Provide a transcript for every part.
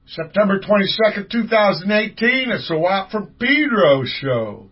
September 22nd, 2018, it's the Watt from Pedro show.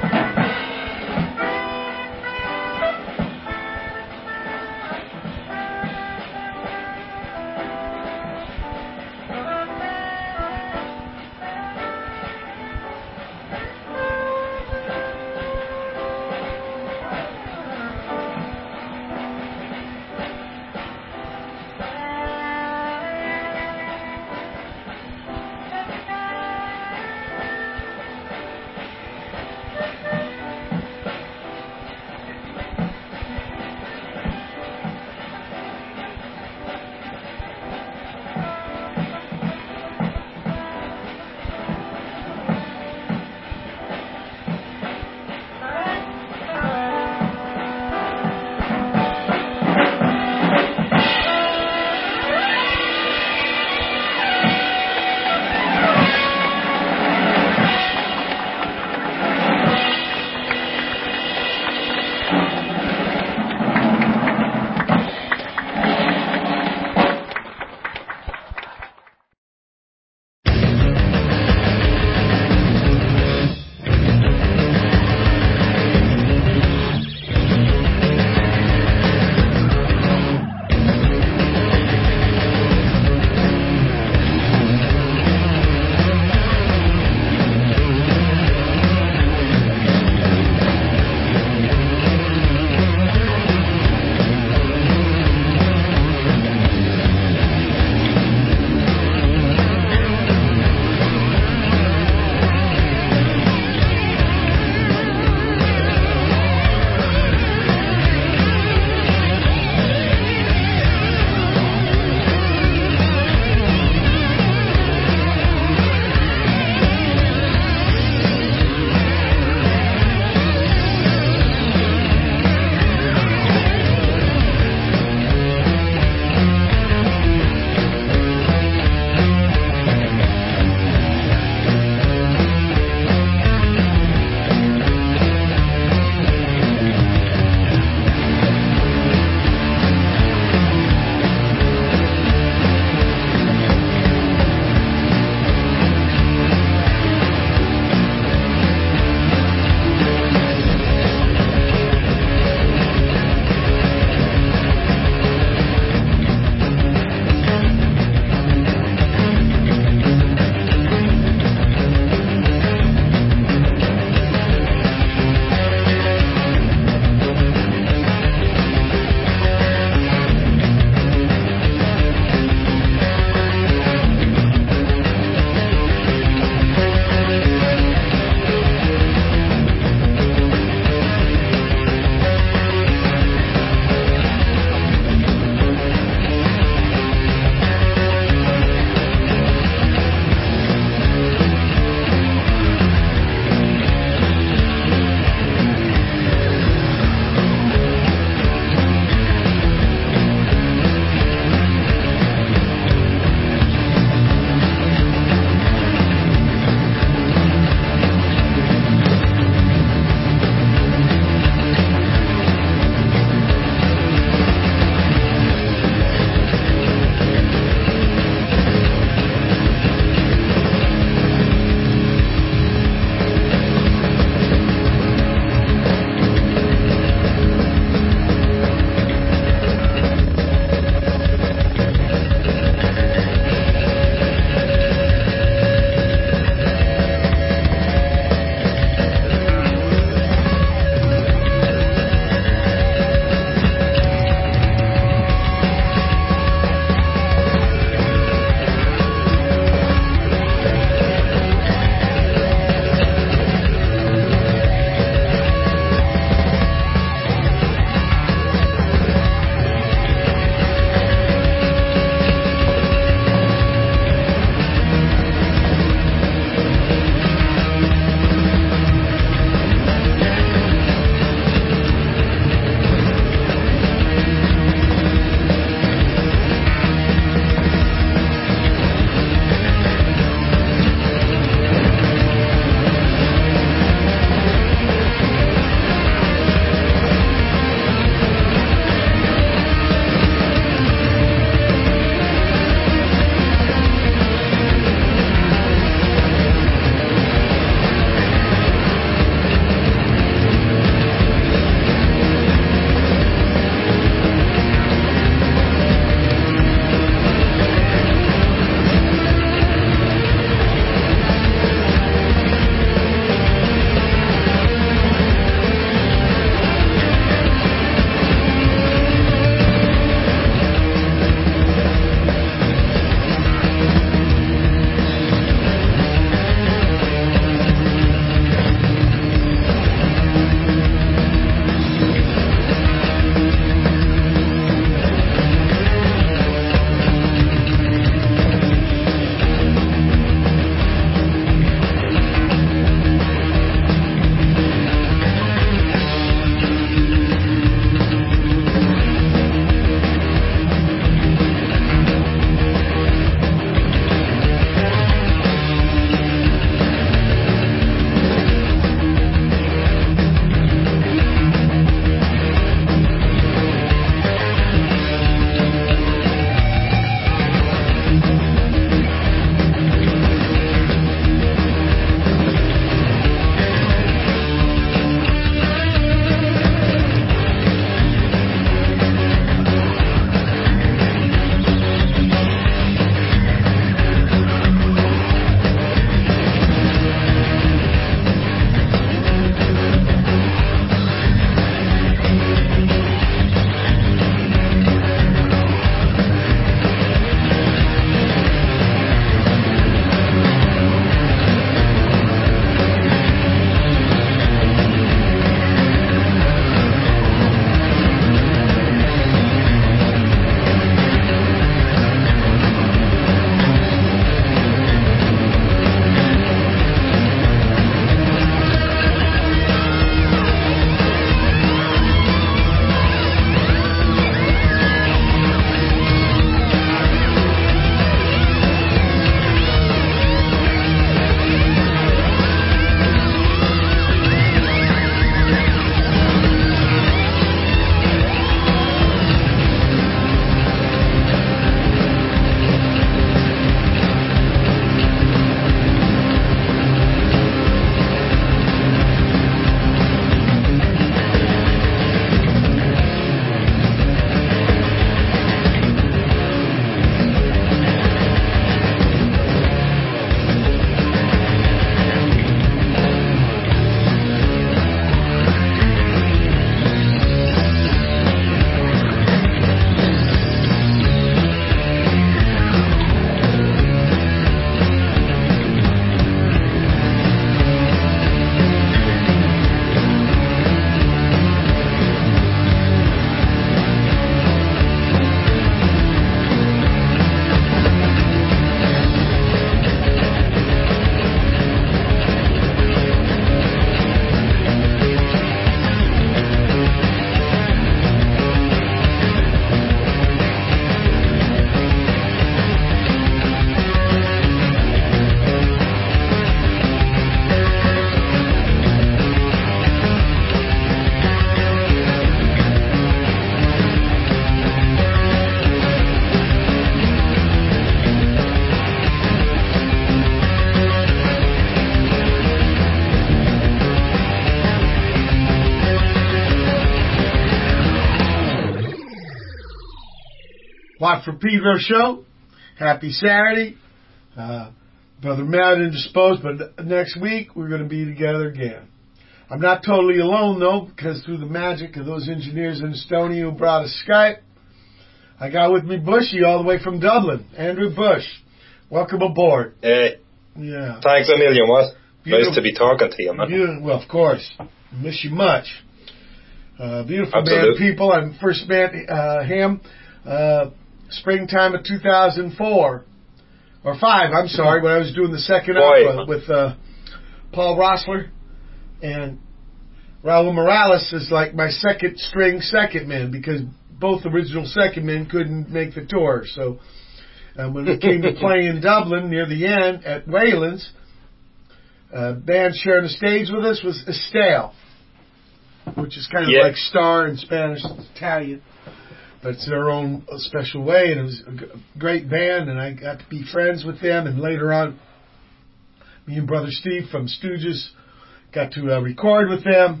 Watt from Pedro show. Happy Saturday. Brother Matt indisposed, but next week we're going to be together again. I'm not totally alone, though, because through the magic of those engineers in Estonia who brought us Skype, I got with me Bushy all the way from Dublin. Andrew Bush, welcome aboard. Hey. Yeah. Thanks a million, what? Beautiful. Nice to be talking to you, man. Well, of course. Miss you much. Beautiful man, people. I first met him springtime of 2004. Or 5, I'm sorry, when I was doing the second opera with Paul Rossler. And Raul Morales is like my second string second man because both original second men couldn't make the tour. So when we came to play in Dublin near the end at Wayland's, band sharing the stage with us was Estelle, which is kind of like star in Spanish, it's Italian, but it's their own special way. And it was a great band, and I got to be friends with them. And later on, me and Brother Steve from Stooges got to record with them.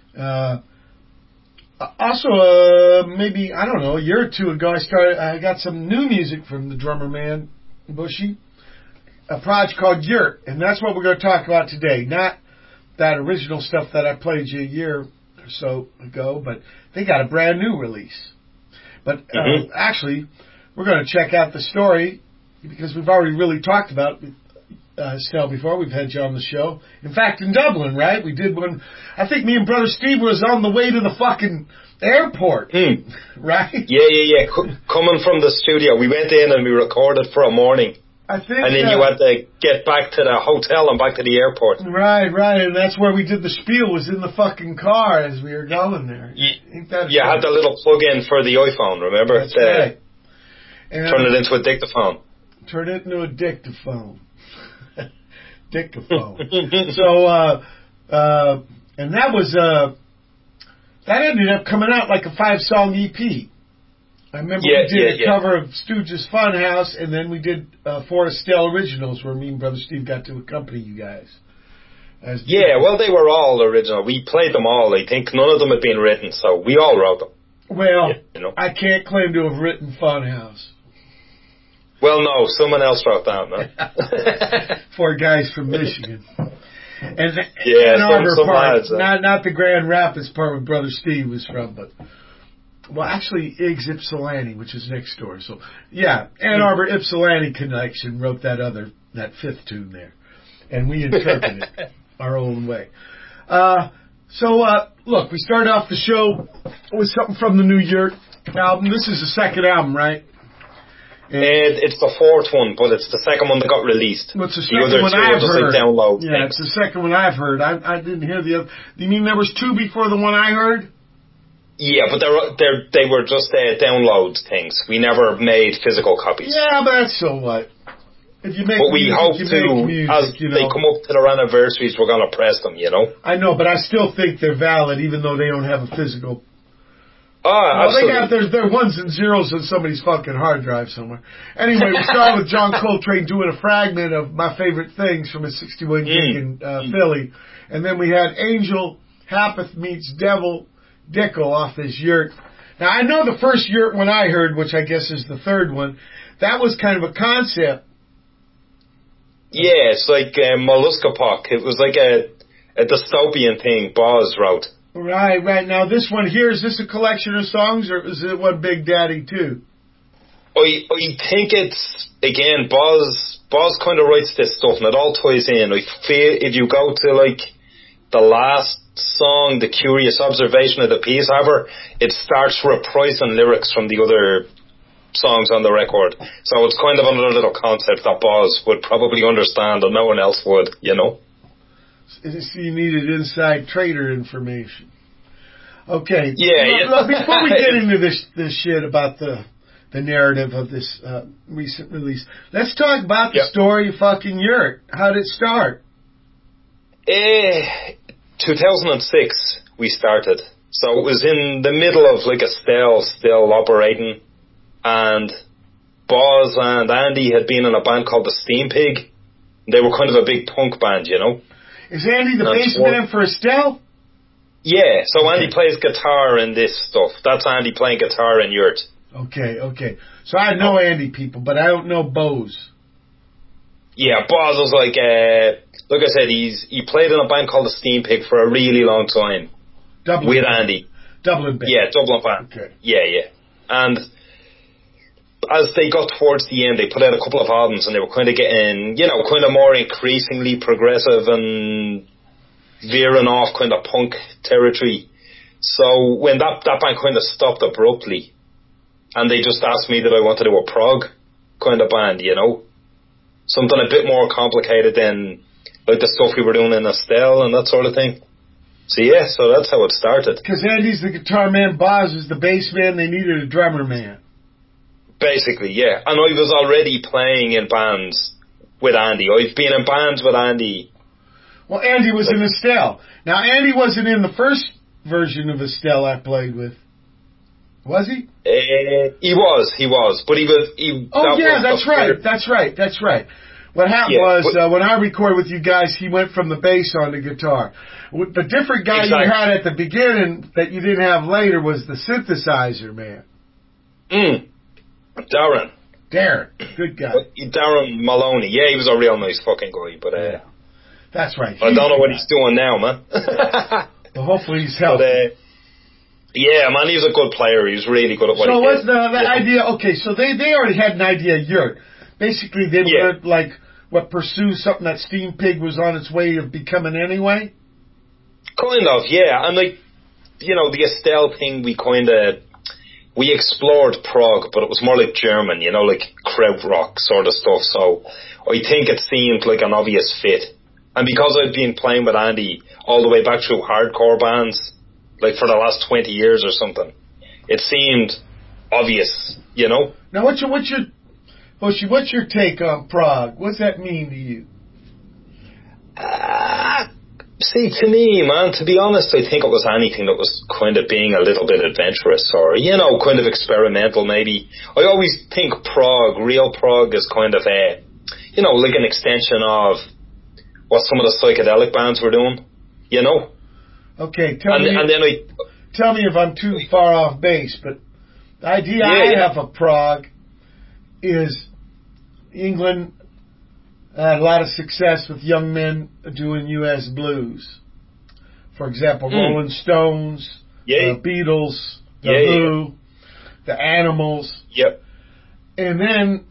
Also, maybe, I don't know, a year or two ago, I got some new music from the drummer man, Bushy, a project called Yurt, and that's what we're going to talk about today. Not that original stuff that I played you a year or so ago, but they got a brand new release. But actually, we're going to check out the story because we've already really talked about Estelle before. We've had you on the show. In fact, in Dublin, right? We did one. I think me and Brother Steve was on the way to the fucking airport, right? Yeah. Coming from the studio, we went in and we recorded for a morning. I think. And then you had to get back to the hotel and back to the airport. Right. And that's where we did the spiel, was in the fucking car as we were going there. You had the little plug-in for the iPhone, remember? That's right. And turn it into a dictaphone. Turn it into a dictaphone. Dictaphone. So, and that was, that ended up coming out like a 5-song EP. I remember we did a cover of Stooges Funhouse, and then we did 4 Estelle originals where me and Brother Steve got to accompany you guys. Well, they were all original. We played them all. I think none of them had been written, so we all wrote them. Well, I can't claim to have written Funhouse. Well, no, someone else wrote that, man. 4 guys from Michigan. And Ann Arbor some part, lads, not the Grand Rapids part where Brother Steve was from, but, well, actually, Iggs Ypsilanti, which is next door. So, yeah, Ann Arbor Ypsilanti connection wrote that 5th tune there. And we interpreted it our own way. Look, we started off the show with something from the new Yurt album. This is the second album, right? It's the 4th one, but it's the second one that got released. Well, it's the second one I've heard. Like download it's the second one I've heard. I didn't hear the other. You mean there was 2 before the one I heard? Yeah, but they were just download things. We never made physical copies. Yeah, but that's so what. If you make but we music, hope you to, make music, as they come up to their anniversaries, we're going to press them, I know, but I still think they're valid, even though they don't have a physical. Absolutely. They're ones and zeros on somebody's fucking hard drive somewhere. Anyway, we started with John Coltrane doing a fragment of My Favorite Things from his 61 gig in Philly. And then we had Angel Happeth meets Devil Dickel off his Yurt. Now, I know the first Yurt one I heard, which I guess is the 3rd one, that was kind of a concept. Yeah, it's like Mollusca. It was like a dystopian thing Boz wrote. Right. Now, this one here, is this a collection of songs, or is it one Big Daddy, too? I think it's, again, Boz kind of writes this stuff, and it all ties in. I feel if you go to, like, the last song, The Curious Observation of the Peace Haver, it starts reprising lyrics from the other songs on the record. So it's kind of another little concept that Boz would probably understand and no one else would, So you needed inside trader information. Okay. Yeah. Before we get into this shit about the narrative of this recent release, let's talk about the story of fucking Yurt. How did it start? 2006 we started. So it was in the middle of like Estelle still operating, and Boz and Andy had been in a band called the Steam Pig. They were kind of a big punk band, Is Andy the bass man for Estelle? Yeah, so Andy plays guitar in this stuff. That's Andy playing guitar in Yurt. Okay. So I know Andy people, but I don't know Bose. Yeah, Boz was like I said, he played in a band called the Steam Pig for a really long time. Dublin with band. Andy. Dublin band. Yeah, Dublin band. Okay. Yeah. And as they got towards the end, they put out a couple of albums, and they were kind of getting, kind of more increasingly progressive and veering off kind of punk territory. So when that band kind of stopped abruptly, and they just asked me that I wanted to do a prog kind of band, something a bit more complicated than like the stuff we were doing in Estelle and that sort of thing. So that's how it started. Because Andy's the guitar man, Boz is the bass man, they needed a drummer man. Basically, yeah. And I was already playing in bands with Andy. I've been in bands with Andy. Well, Andy was in Estelle. Now, Andy wasn't in the first version of Estelle I played with. Was he? He was. But he was... That's right. What happened when I recorded with you guys, he went from the bass on the guitar. The different guy you had at the beginning that you didn't have later was the synthesizer man. Darren, good guy. Darren Maloney. Yeah, he was a real nice fucking guy. But that's right. I don't know what he's doing now, man. Well, hopefully he's healthy. Yeah, man, he's a good player. He's really good at what he did. So what's the idea? Okay, so they already had an idea. Basically, they were pursue something that Steam Pig was on its way of becoming anyway? Kind of, yeah. And the Estelle thing, we explored prog, but it was more like German, like krautrock sort of stuff. So I think it seemed like an obvious fit. And because I've been playing with Andy all the way back through hardcore bands, like for the last 20 years or something, it seemed obvious, Now, what's your take on prog? What's that mean to you? See, to me, man, to be honest, I think it was anything that was kind of being a little bit adventurous or, kind of experimental maybe. I always think real prog is kind of like an extension of what some of the psychedelic bands were doing, Okay, tell me if I'm too far off base, but the idea I have of prog is England had a lot of success with young men doing U.S. blues. For example, Rolling Stones, the Beatles, the Who, the Animals. Yep. And then,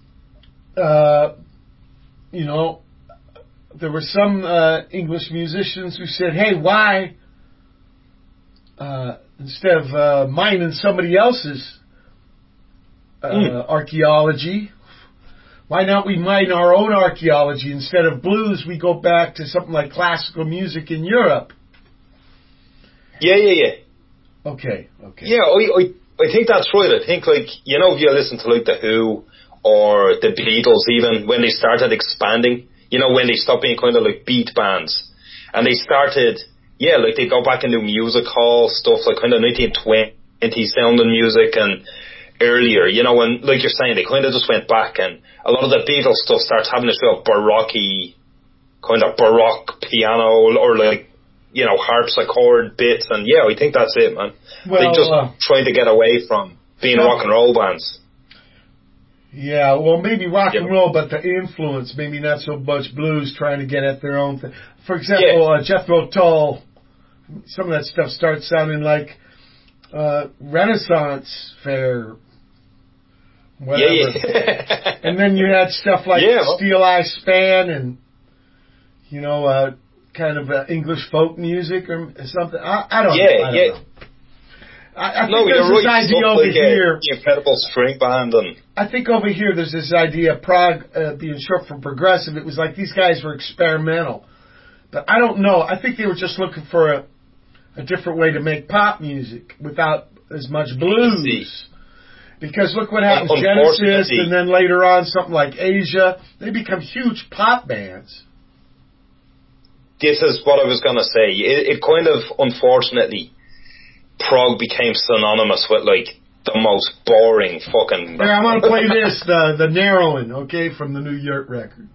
there were some English musicians who said, hey, why, instead of mining somebody else's archaeology, why not we mine our own archaeology? Instead of blues, we go back to something like classical music in Europe. Yeah. Okay. Yeah, I think that's right. I think, if you listen to, the Who or the Beatles even, when they started expanding, when they stopped being kind of like beat bands, and they started, they go back and do music hall stuff, like kind of 1920 sounding music and earlier, and like you're saying, they kind of just went back, and a lot of the Beatles stuff starts having this real kind of baroque piano or harpsichord bits, and I think that's it, man. Well, they just trying to get away from being rock and roll bands. Yeah, well, maybe rock and roll, but the influence, maybe not so much blues, trying to get at their own thing. For example, Jethro Tull, some of that stuff starts sounding like Renaissance fair, whatever. And then you had stuff like Steel Eye Span and, kind of English folk music or something. I don't know. I think there's this idea over here. The Incredible String Band. I think over here there's this idea of prog being short for progressive. It was like these guys were experimental. But I don't know. I think they were just looking for a different way to make pop music without as much blues. Because look what happens. Genesis and then later on something like Asia. They become huge pop bands. This is what I was going to say. It kind of, unfortunately, prog became synonymous with the most boring fucking... Here, I'm going to play this, the Narrowing, okay, from the New York record.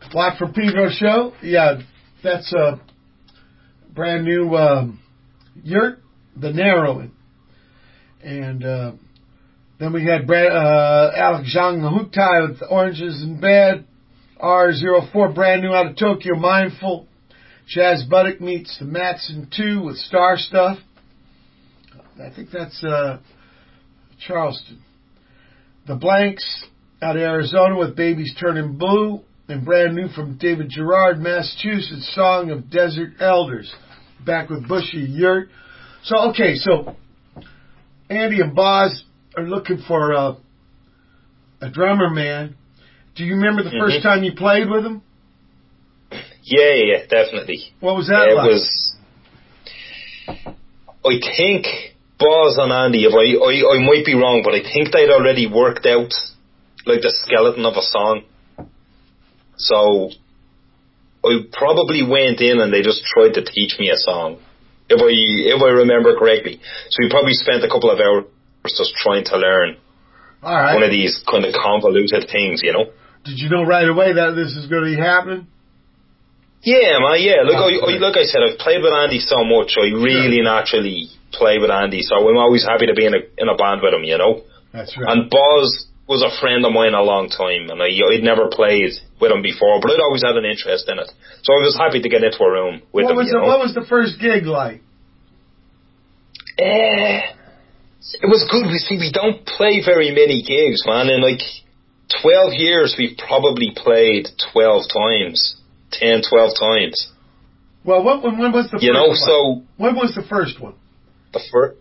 Watt from Pedro show. Yeah, that's a brand new yurt, the Narrowing. And then we had Alex Zhang Hutai with Oranges in Bed. R04, brand new out of Tokyo, Mindful. Jazz Buddick meets the Matson 2 with Star Stuff. I think that's Charleston. The Blanks out of Arizona with Babies Turning Blue. And brand new from David Gerard, Massachusetts, Song of Desert Elders. Back with Bushy Yurt. So, okay, so Andy and Boz are looking for a drummer, man. Do you remember the first time you played with him? Yeah, definitely. What was that like? I think Boz and Andy, if I might be wrong, but I think they'd already worked out like the skeleton of a song. So I probably went in and they just tried to teach me a song, if I remember correctly. So we probably spent a couple of hours just trying to learn one of these kind of convoluted things, you know. Did you know right away that this is going to be happening? Yeah, man, yeah. Look, like I said, I've played with Andy so much, I really naturally play with Andy, so I'm always happy to be in a band with him, you know. That's right. And Boz was a friend of mine a long time, and I'd never played with him before, but I'd always had an interest in it. So I was happy to get into a room with him. What was the first gig like? It was good. We don't play very many gigs, man. In like 12 years, we've probably played 12 times. 10, 12 times. Well, when was the first one? So when was the first one? The first...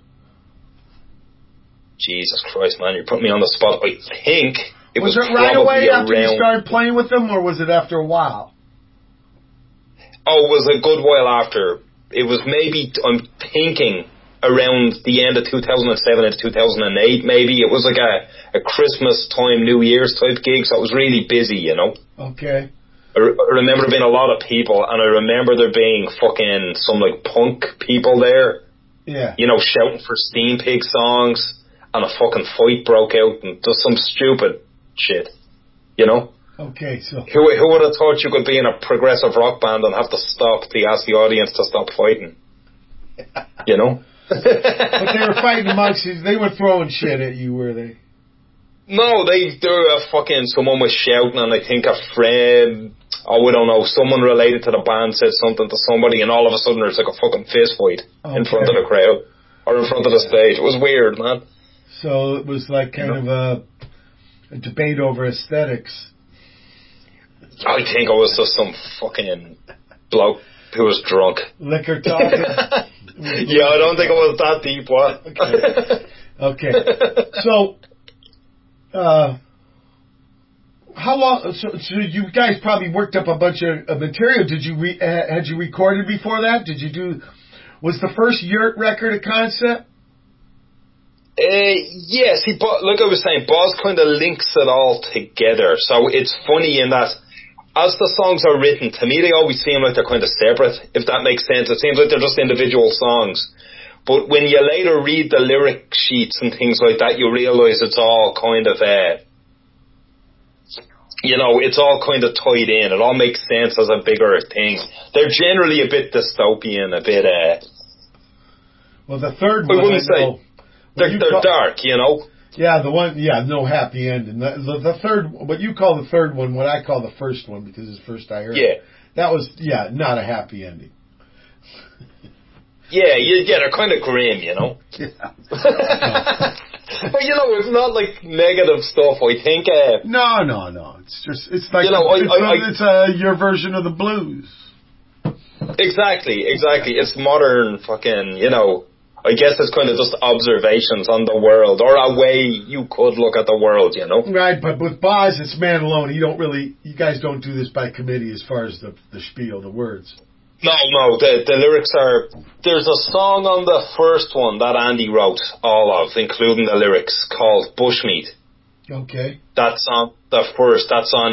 Jesus Christ, man, you're putting me on the spot. I think it was right away after you started playing with them, or was it after a while? Oh, it was a good while after. It was maybe, I'm thinking, around the end of 2007 into 2008, maybe. It was like a Christmas time, New Year's type gig, so it was really busy, you know. Okay. I remember there being a lot of people, and I remember there being fucking some like punk people there. Yeah. You know, shouting for Steam Pig songs. And a fucking fight broke out and just some stupid shit, you know? Okay, so... Who would have thought you could be in a progressive rock band and have to stop to ask the audience to stop fighting? You know? But they were fighting amongst you. They were throwing shit at you, were they? No, someone was shouting, and I think a friend, I don't know, someone related to the band said something to somebody, and all of a sudden there's like a fucking fist fight in front of the crowd, or in front of the stage. It was weird, man. So it was like kind of a debate over aesthetics. I think it was just some fucking bloke who was drunk. Liquor talking? Yeah, I don't think it was that deep, what? Okay. So, how long, so you guys probably worked up a bunch of material. Did you, had you recorded before that? Was the first Yurt record a concept? Yes, like I was saying, Boz kind of links it all together. So it's funny in that as the songs are written, to me they always seem like they're kind of separate, if that makes sense. It seems like they're just individual songs. But when you later read the lyric sheets and things like that, you realise it's all kind of, it's all kind of tied in. It all makes sense as a bigger thing. They're generally a bit dystopian, a bit, well, the third one, I wouldn't say... They're dark, you know? Yeah, no happy ending. The third, what you call the third one, what I call the first one, because it's the first I heard. Yeah. That was, not a happy ending. Yeah, they're kind of grim, you know? Yeah. But, it's not like negative stuff, I think. No. It's like, it's your version of the blues. Exactly. It's modern fucking, I guess it's kind of just observations on the world, or a way you could look at the world, you know? Right, but with Boz, it's man alone. You guys don't do this by committee as far as the spiel, the words. No, the lyrics are, there's a song on the first one that Andy wrote all of, including the lyrics, called Bushmeat. Okay. That's on the first, that's on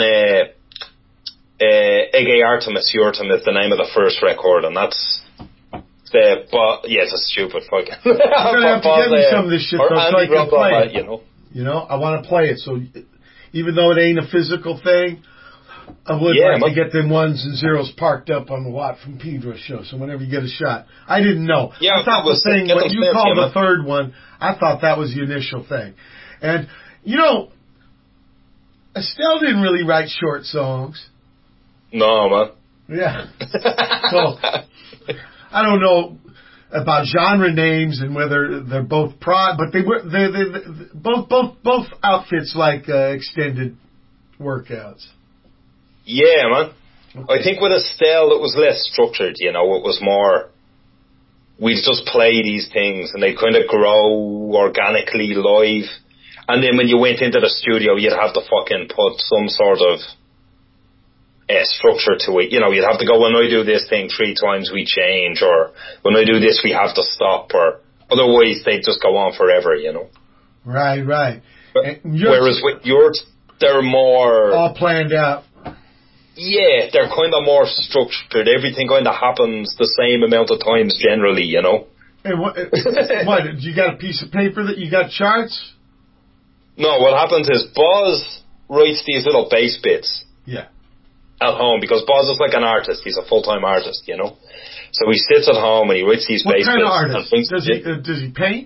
Ege Artemis Yurtum is the name of the first record, and that's it's a stupid fucking. You're gonna have to give me some of this shit though, so I can play it. You know, I want to play it. So even though it ain't a physical thing, I would like to get them ones and zeros parked up on the Watt from Pedro show, so whenever you get a shot. I didn't know. Yeah, I thought the thing, what you called the third one, I thought that was the initial thing. And, you know, Estelle didn't really write short songs. No, man. Yeah. So, I don't know about genre names and whether they're both but they both outfits like extended workouts. Yeah, man. Okay. I think with Estelle it was less structured, you know, it was more, we'd just play these things and they kind of grow organically live. And then when you went into the studio, you'd have to fucking put some sort of structure to it. You know, you'd have to go, when I do this thing 3 times we change, or when I do this we have to stop, or otherwise they'd just go on forever, you know. Right. Whereas with yours, they're more... all planned out. Yeah, they're kind of more structured. Everything kind of happens the same amount of times generally, you know. And what you got a piece of paper that you got charts? No, what happens is Boz writes these little bass bits. Yeah. At home, because Boz is like an artist. He's a full-time artist, you know. So he sits at home and he writes these bass bits. What kind of artist? Does he paint?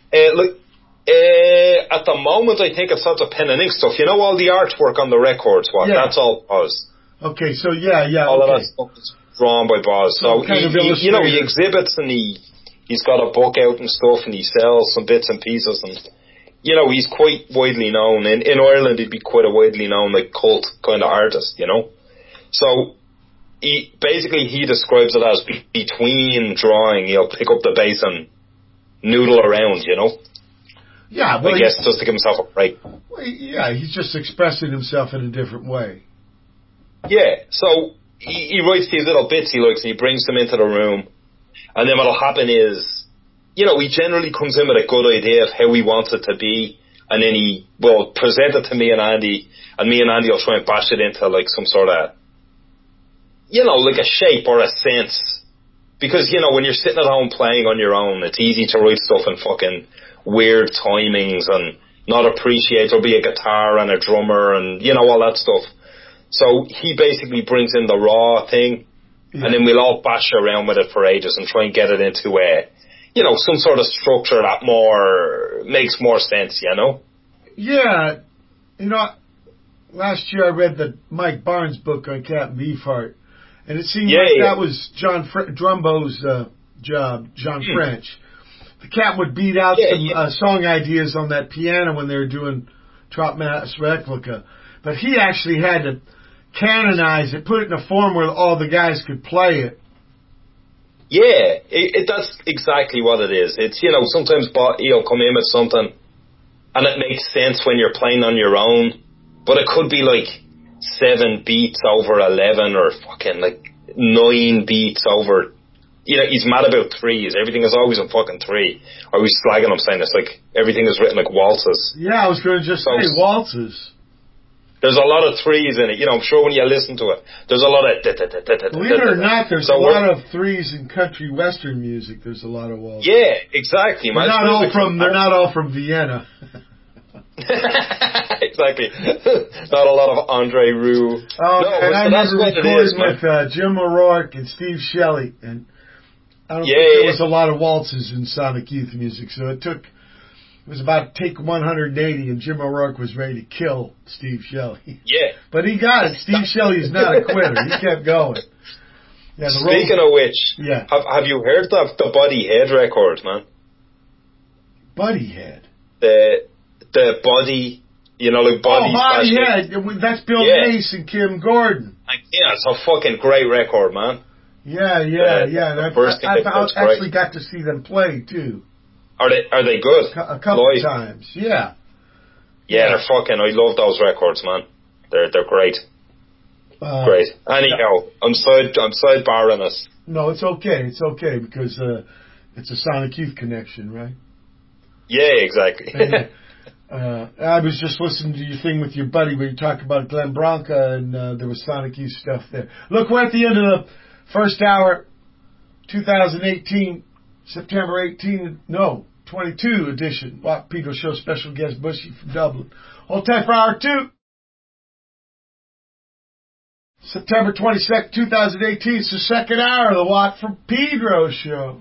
At the moment, I think it's lots of pen and ink stuff. You know, all the artwork on the records, that's all Boz. Okay, so yeah. All of that stuff is drawn by Boz. So he, you know, he exhibits and he's got a book out and stuff, and he sells some bits and pieces, and you know, he's quite widely known. In Ireland, he'd be quite a widely known, like, cult kind of artist, you know. So he describes it as between drawing, he'll pick up the bass and noodle around, you know. Yeah, well, I guess just to give himself a break. Well, yeah, he's just expressing himself in a different way. Yeah, so he writes these little bits he likes and he brings them into the room, and then what'll happen is, you know, he generally comes in with a good idea of how he wants it to be, and then he will present it to me and Andy, and me and Andy will try and bash it into like some sort of, you know, like a shape or a sense. Because, you know, when you're sitting at home playing on your own, it's easy to write stuff in fucking weird timings and not appreciate there'll be a guitar and a drummer and, you know, all that stuff. So he basically brings in the raw thing, and then we'll all bash around with it for ages and try and get it into you know, some sort of structure that makes more sense, you know? Yeah. You know, last year I read the Mike Barnes book on Captain Beefheart, and it seemed that was John Drumbo's job, John French. The Cat would beat out some song ideas on that piano when they were doing Trop Mass Replica, but he actually had to canonize it, put it in a form where all the guys could play it. Yeah, that's exactly what it is. It's, you know, sometimes he'll come in with something and it makes sense when you're playing on your own, but it could be like 7 beats over 11 or fucking like 9 beats over, you know, he's mad about 3s. Everything is always in fucking 3. I was slagging him saying it's like everything is written like waltzes. Yeah, I was going to just say waltzes. There's a lot of 3s in it. You know, I'm sure when you listen to it, there's a lot of... Believe it or not, there's a lot of 3s in country western music. There's a lot of waltzes. Yeah, exactly. They're not all from Vienna. Exactly. Not a lot of Andre Roux. Oh, no, and I remember recording with Jim O'Rourke and Steve Shelley, and I don't think there was a lot of waltzes in Sonic Youth music, so it was about take 180, and Jim O'Rourke was ready to kill Steve Shelley. Yeah. But he got it. Steve Shelley's not a quitter. He kept going. Yeah, speaking of which, have you heard the Buddy Head record, man? Buddy Head? The Buddy, you know, like Buddy. Oh, Buddy Head. That's Bill Mace and Kim Gordon. Yeah, it's a fucking great record, man. Yeah. I actually got to see them play, too. Are they good? A couple of times, yeah. Yeah, they're fucking. I love those records, man. They're great. Great. Anyhow, I'm sidebarring us. No, it's okay. It's okay because it's a Sonic Youth connection, right? Yeah, exactly. And, I was just listening to your thing with your buddy where you talked about Glenn Branca and there was Sonic Youth stuff there. Look, we're at the end of the first hour, 2018. September 22 edition. Watt Pedro Show special guest Bushy from Dublin. Hold tight for hour 2. September 22nd, 2018. It's the second hour of the Watt from Pedro show.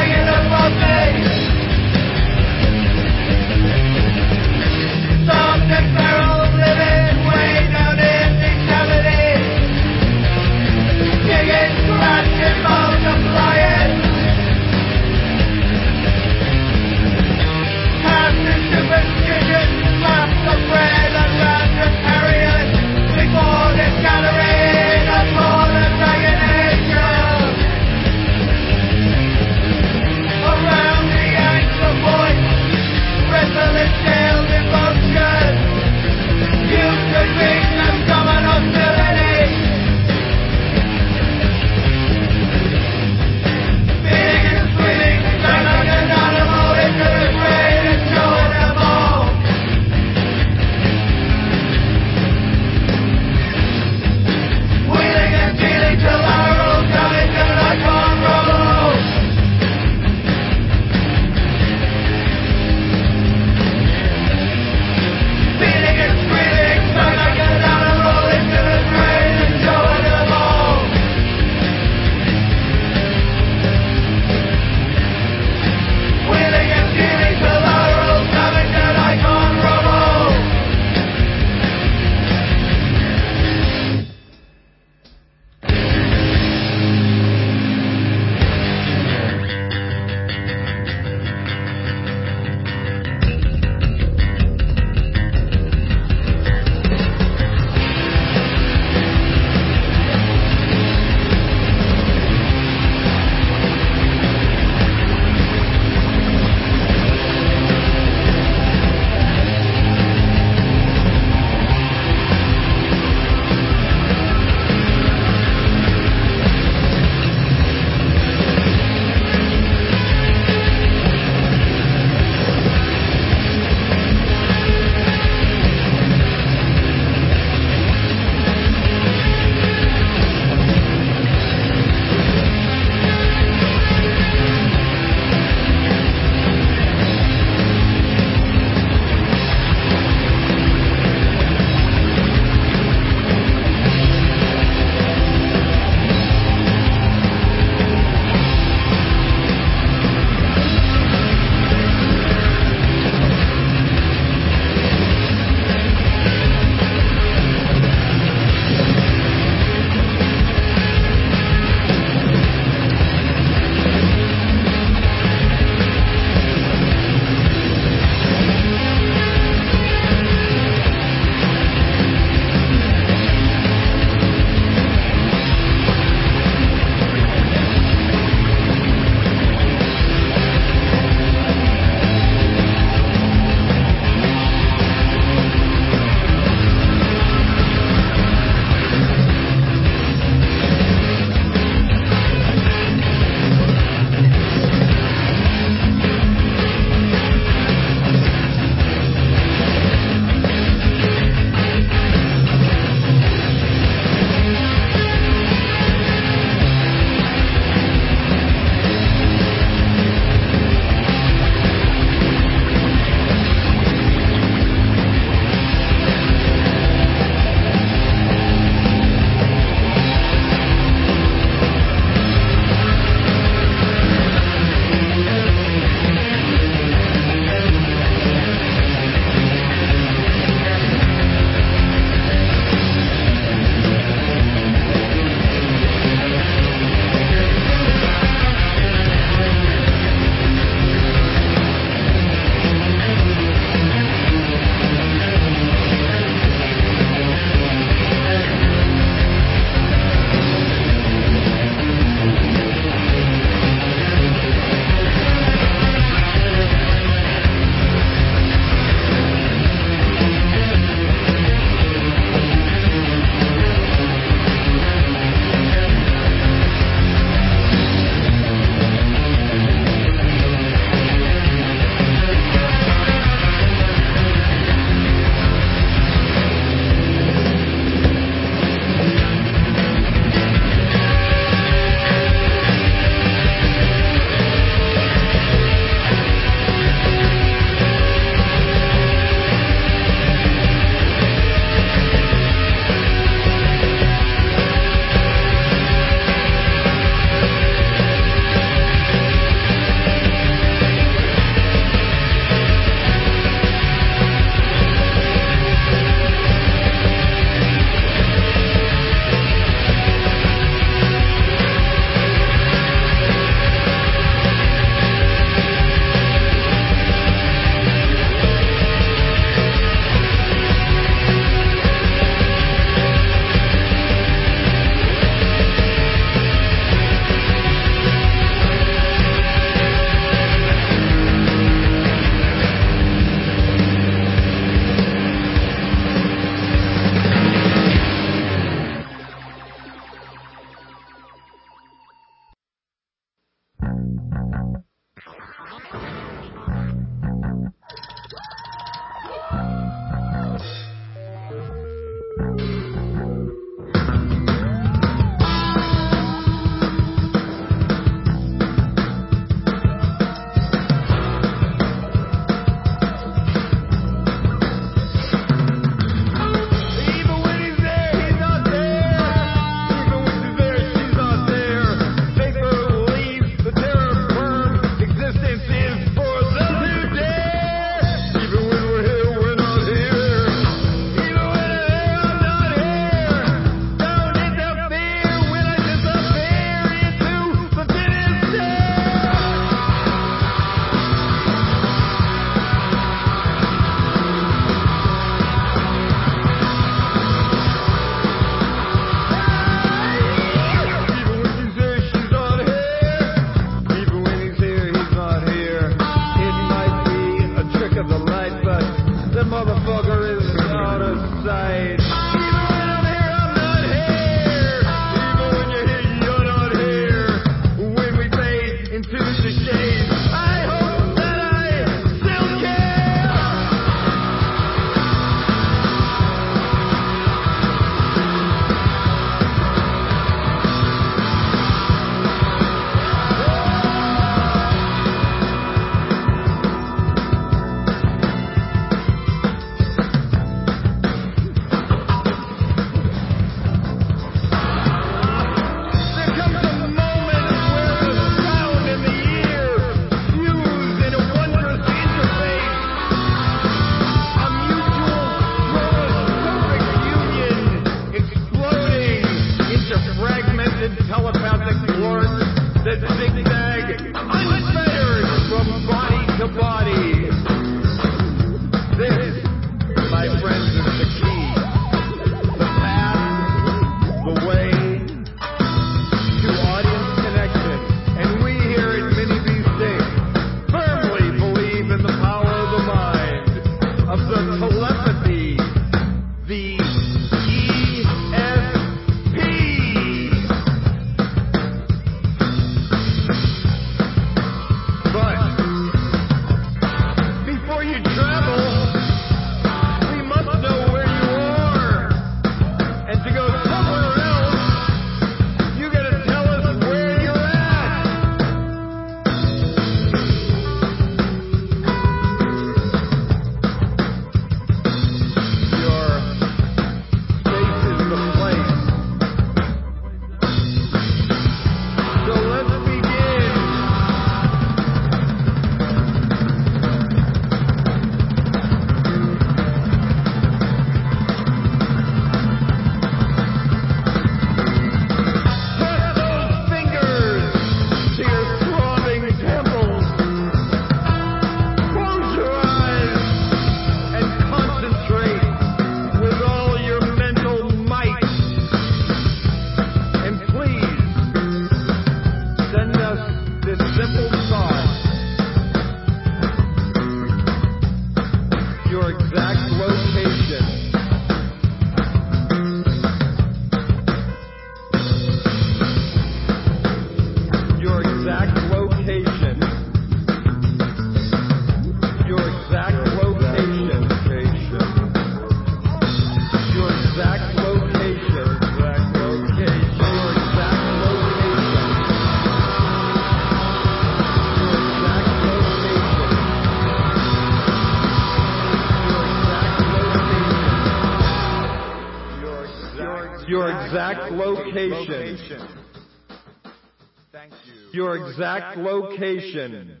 exact location. Thank you. Your exact location.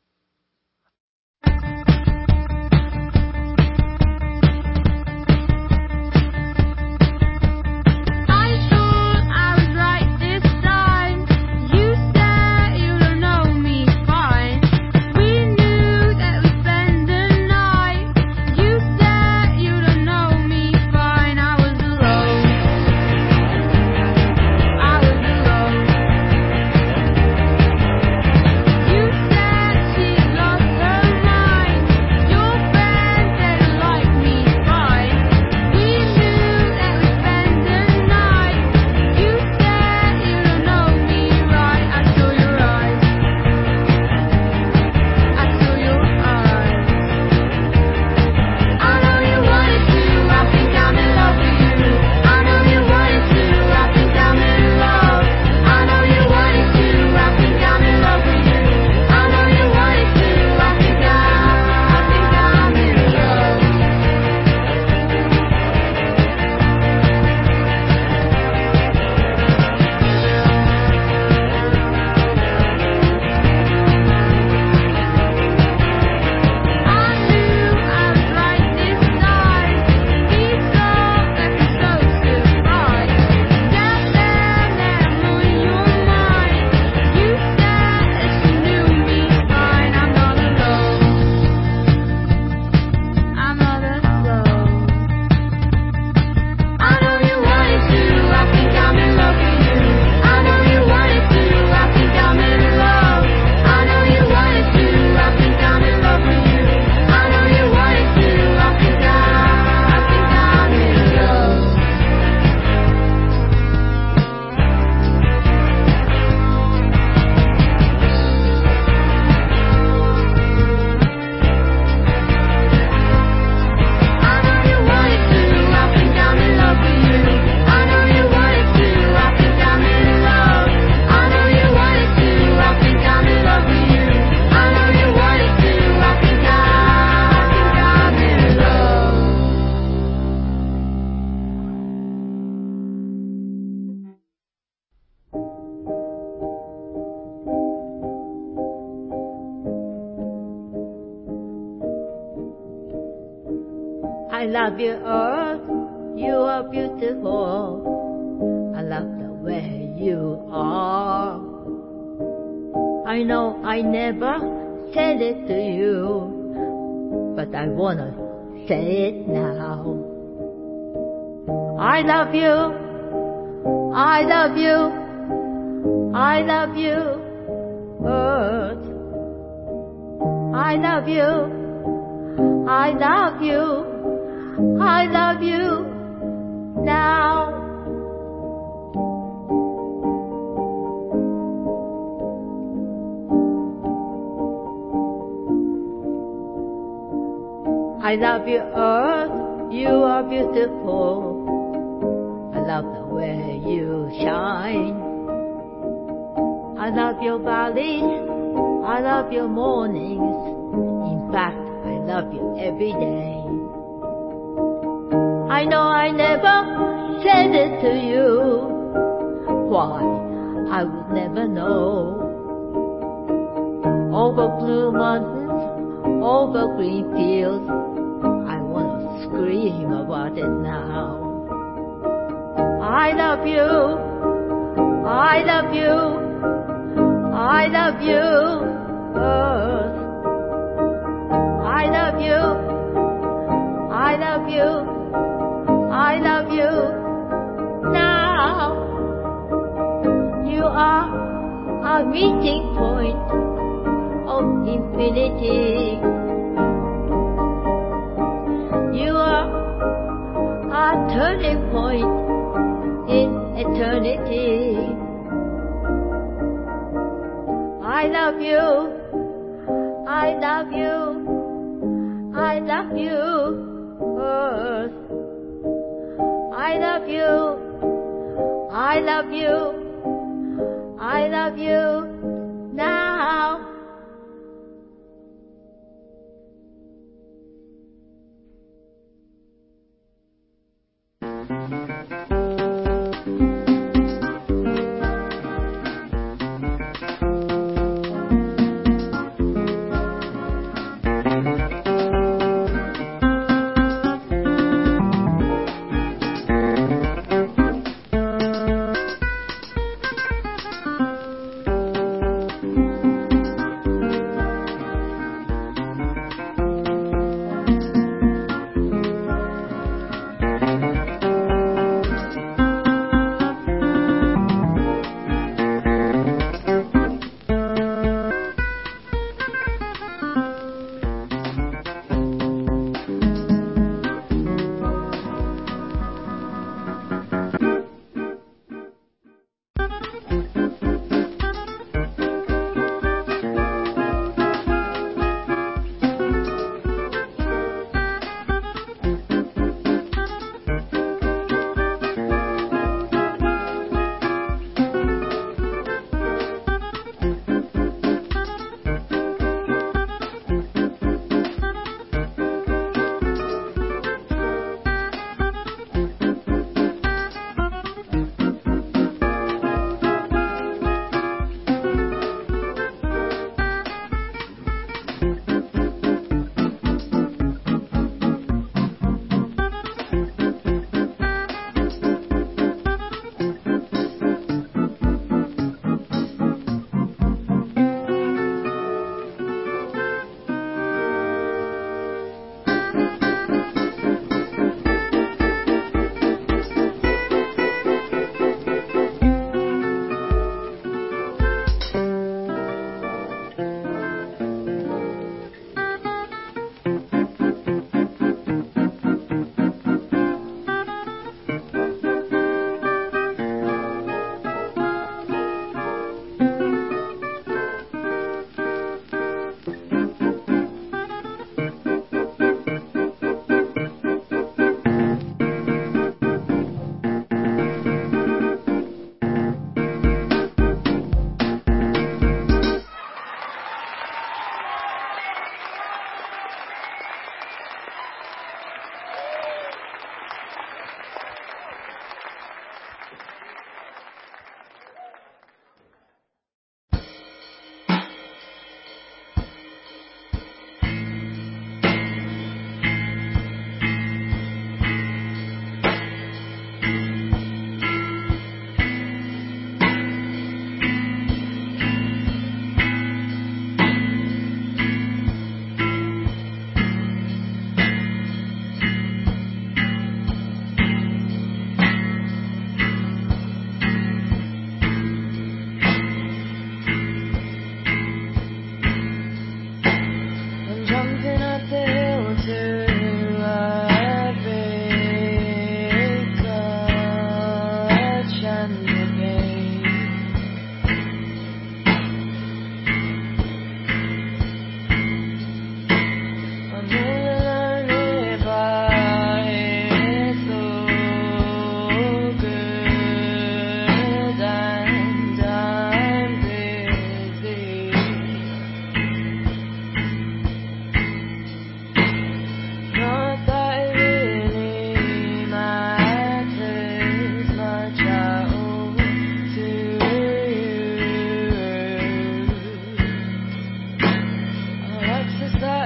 I love you, Earth, you are beautiful. I love the way you are. I know I never said it to you, but I wanna say it now. I love you, I love you, I love you, Earth. I love you, I love you, I love you now. I love you, Earth, you are beautiful. I love the way you shine. I love your valleys, I love your mornings. In fact, I love you every day. I know I never said it to you. Why? I would never know. Over blue mountains, over green fields, I wanna scream about it now. I love you, I love you, I love you, Earth. I love you, I love you, I love you now. You are a meeting point of infinity. You are a turning point in eternity. I love you, I love you, I love you, Earth. I love you, I love you, I love you now.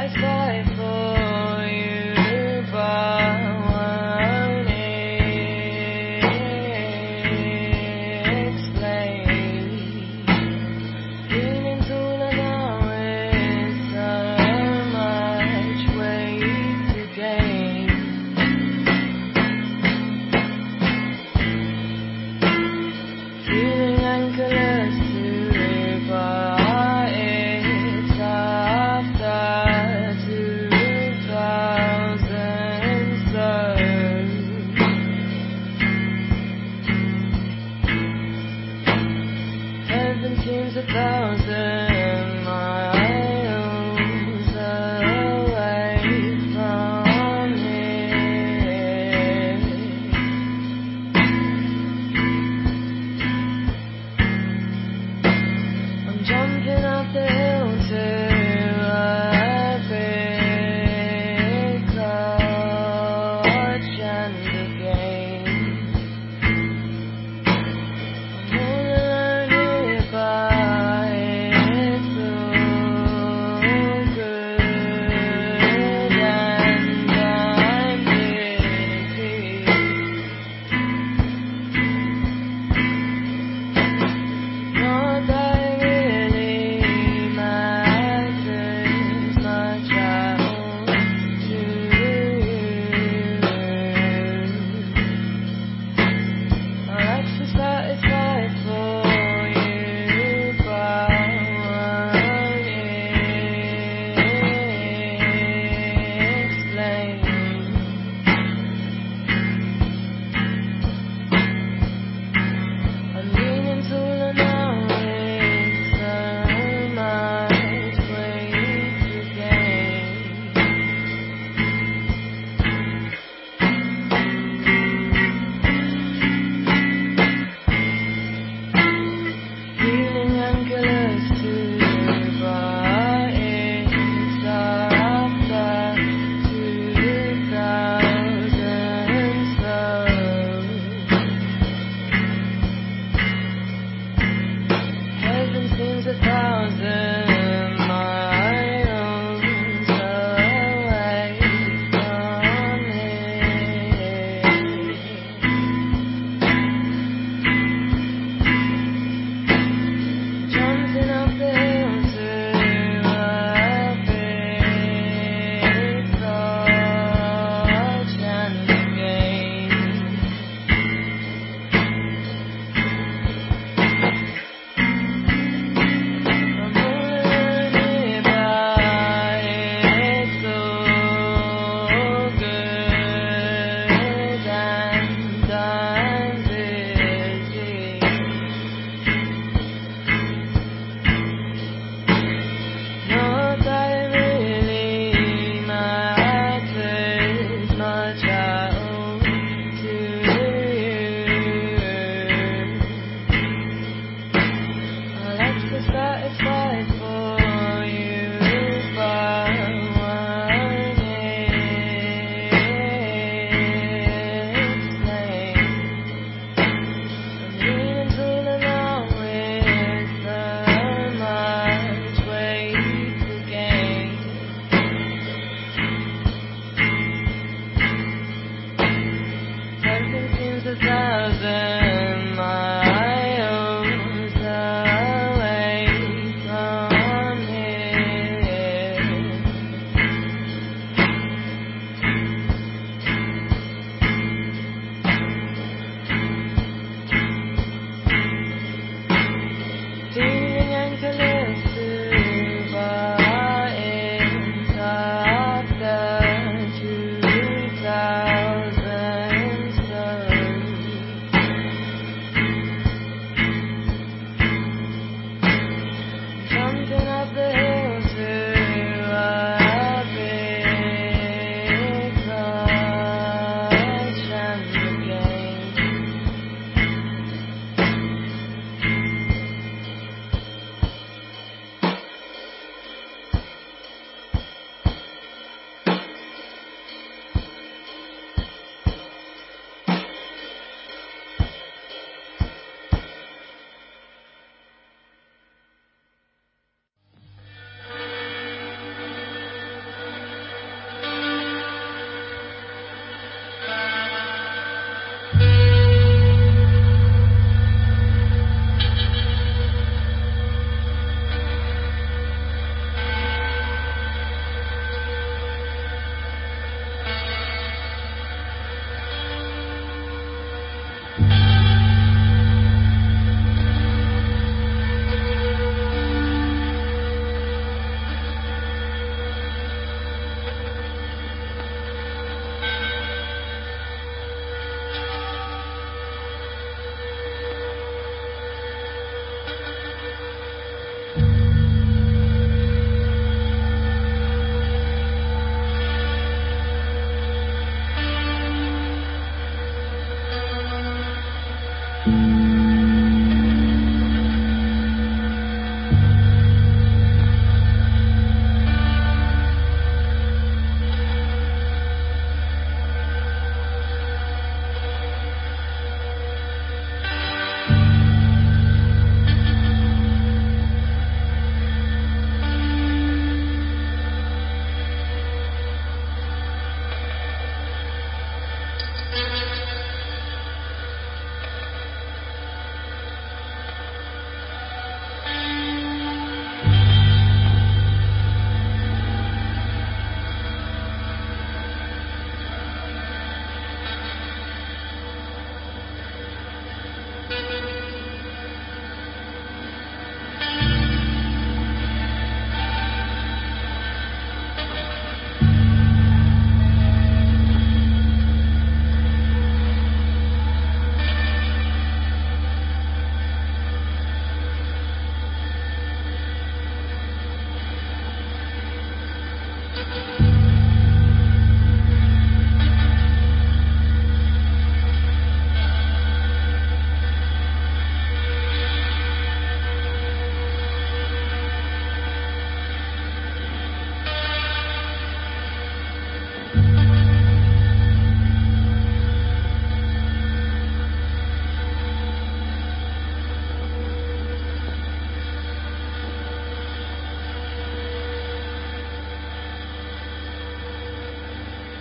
To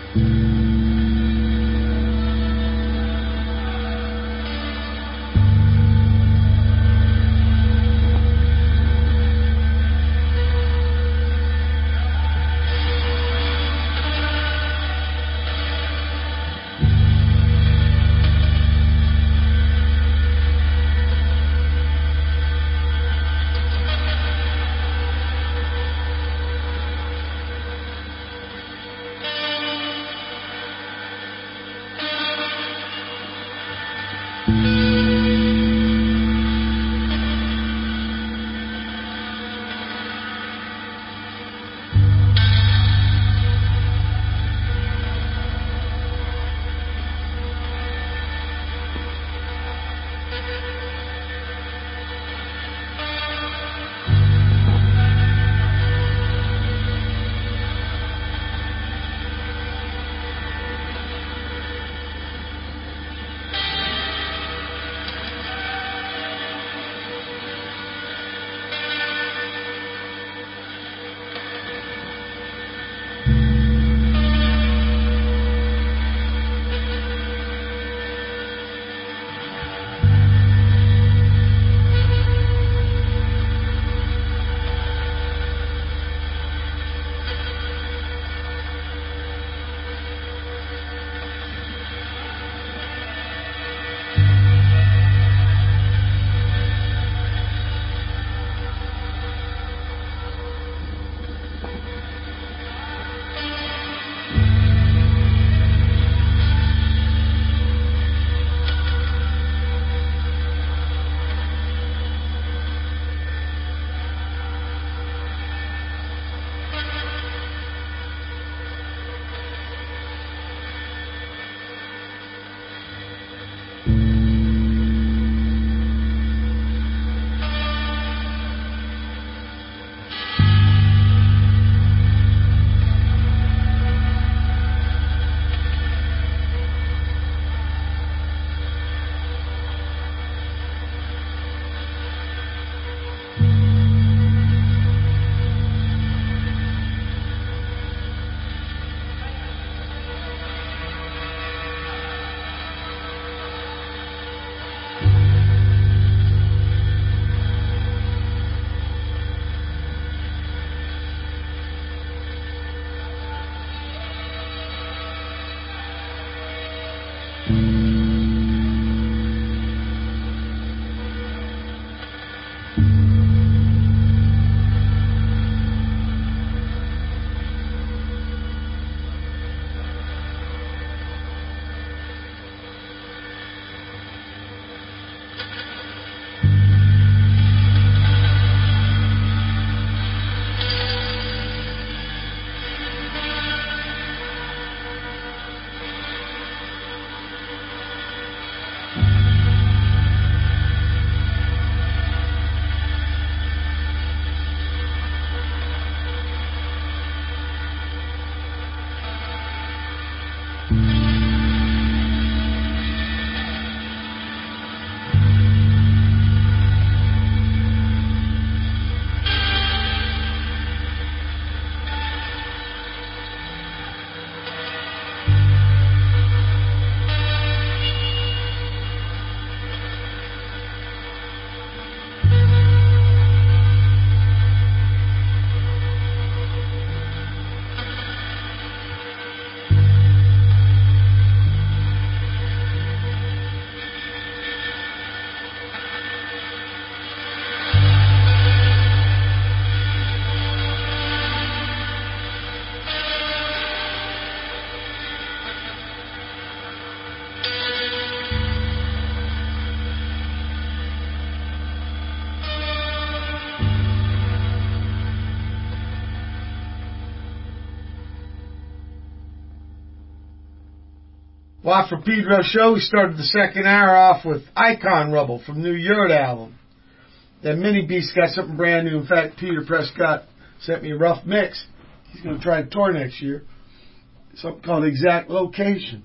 Watt from Pedro show. We started the second hour off with Icon Rubble from New Yurt album. Then Mini Beast got something brand new. In fact, Peter Prescott sent me a rough mix. He's going to try to tour next year. Something called Exact Location.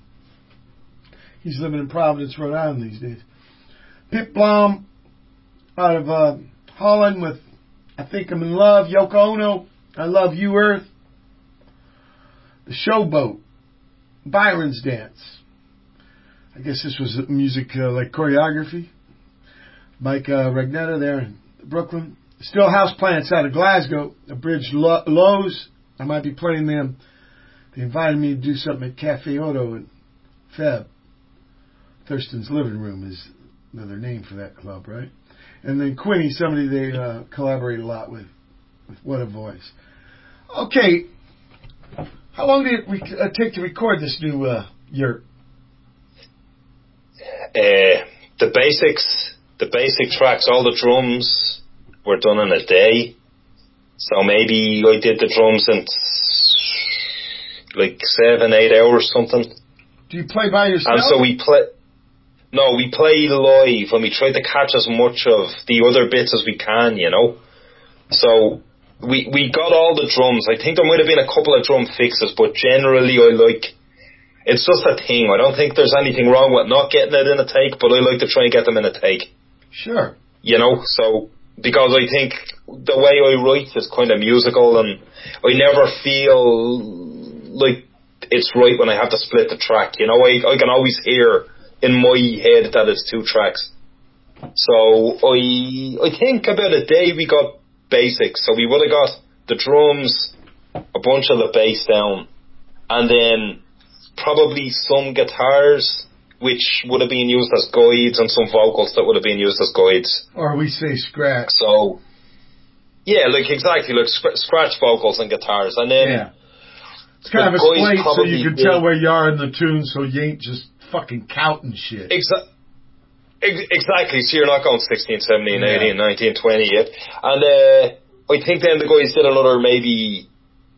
He's living in Providence, Rhode Island these days. Pip Blom out of Holland with I Think I'm in Love. Yoko Ono, I Love You Earth. The Showboat Byron's Dance. I guess this was music like choreography. Mike Ragnetta there in Brooklyn. Still House Plants out of Glasgow. Abridged Lows. I might be playing them. They invited me to do something at Cafe Oto in Feb. Thurston's Living Room is another name for that club, right? And then Quinny, somebody they collaborate a lot with What a Voice. Okay, how long did it take to record this new yurt? The basic tracks, all the drums were done in a day. So maybe I did the drums in like 7-8 hours something. Do you play by yourself? And so we play live, and we try to catch as much of the other bits as we can, you know. So we got all the drums. I think there might have been a couple of drum fixes, but generally it's just a thing. I don't think there's anything wrong with not getting it in a take, but I like to try and get them in a take. Sure. You know, so because I think the way I write is kind of musical, and I never feel like it's right when I have to split the track. You know, I can always hear in my head that it's two tracks. So I think about a day we got basics. So we would have got the drums, a bunch of the bass down, and then probably some guitars, which would have been used as guides, and some vocals that would have been used as guides. Or we say scratch. So, yeah, like exactly, like scratch vocals and guitars. And then it's kind of a slate so you can tell where you are in the tune, so you ain't just fucking counting shit. Exactly, so you're not going 16, 17, 18, 19, 20 yet. And I think then the guys did another maybe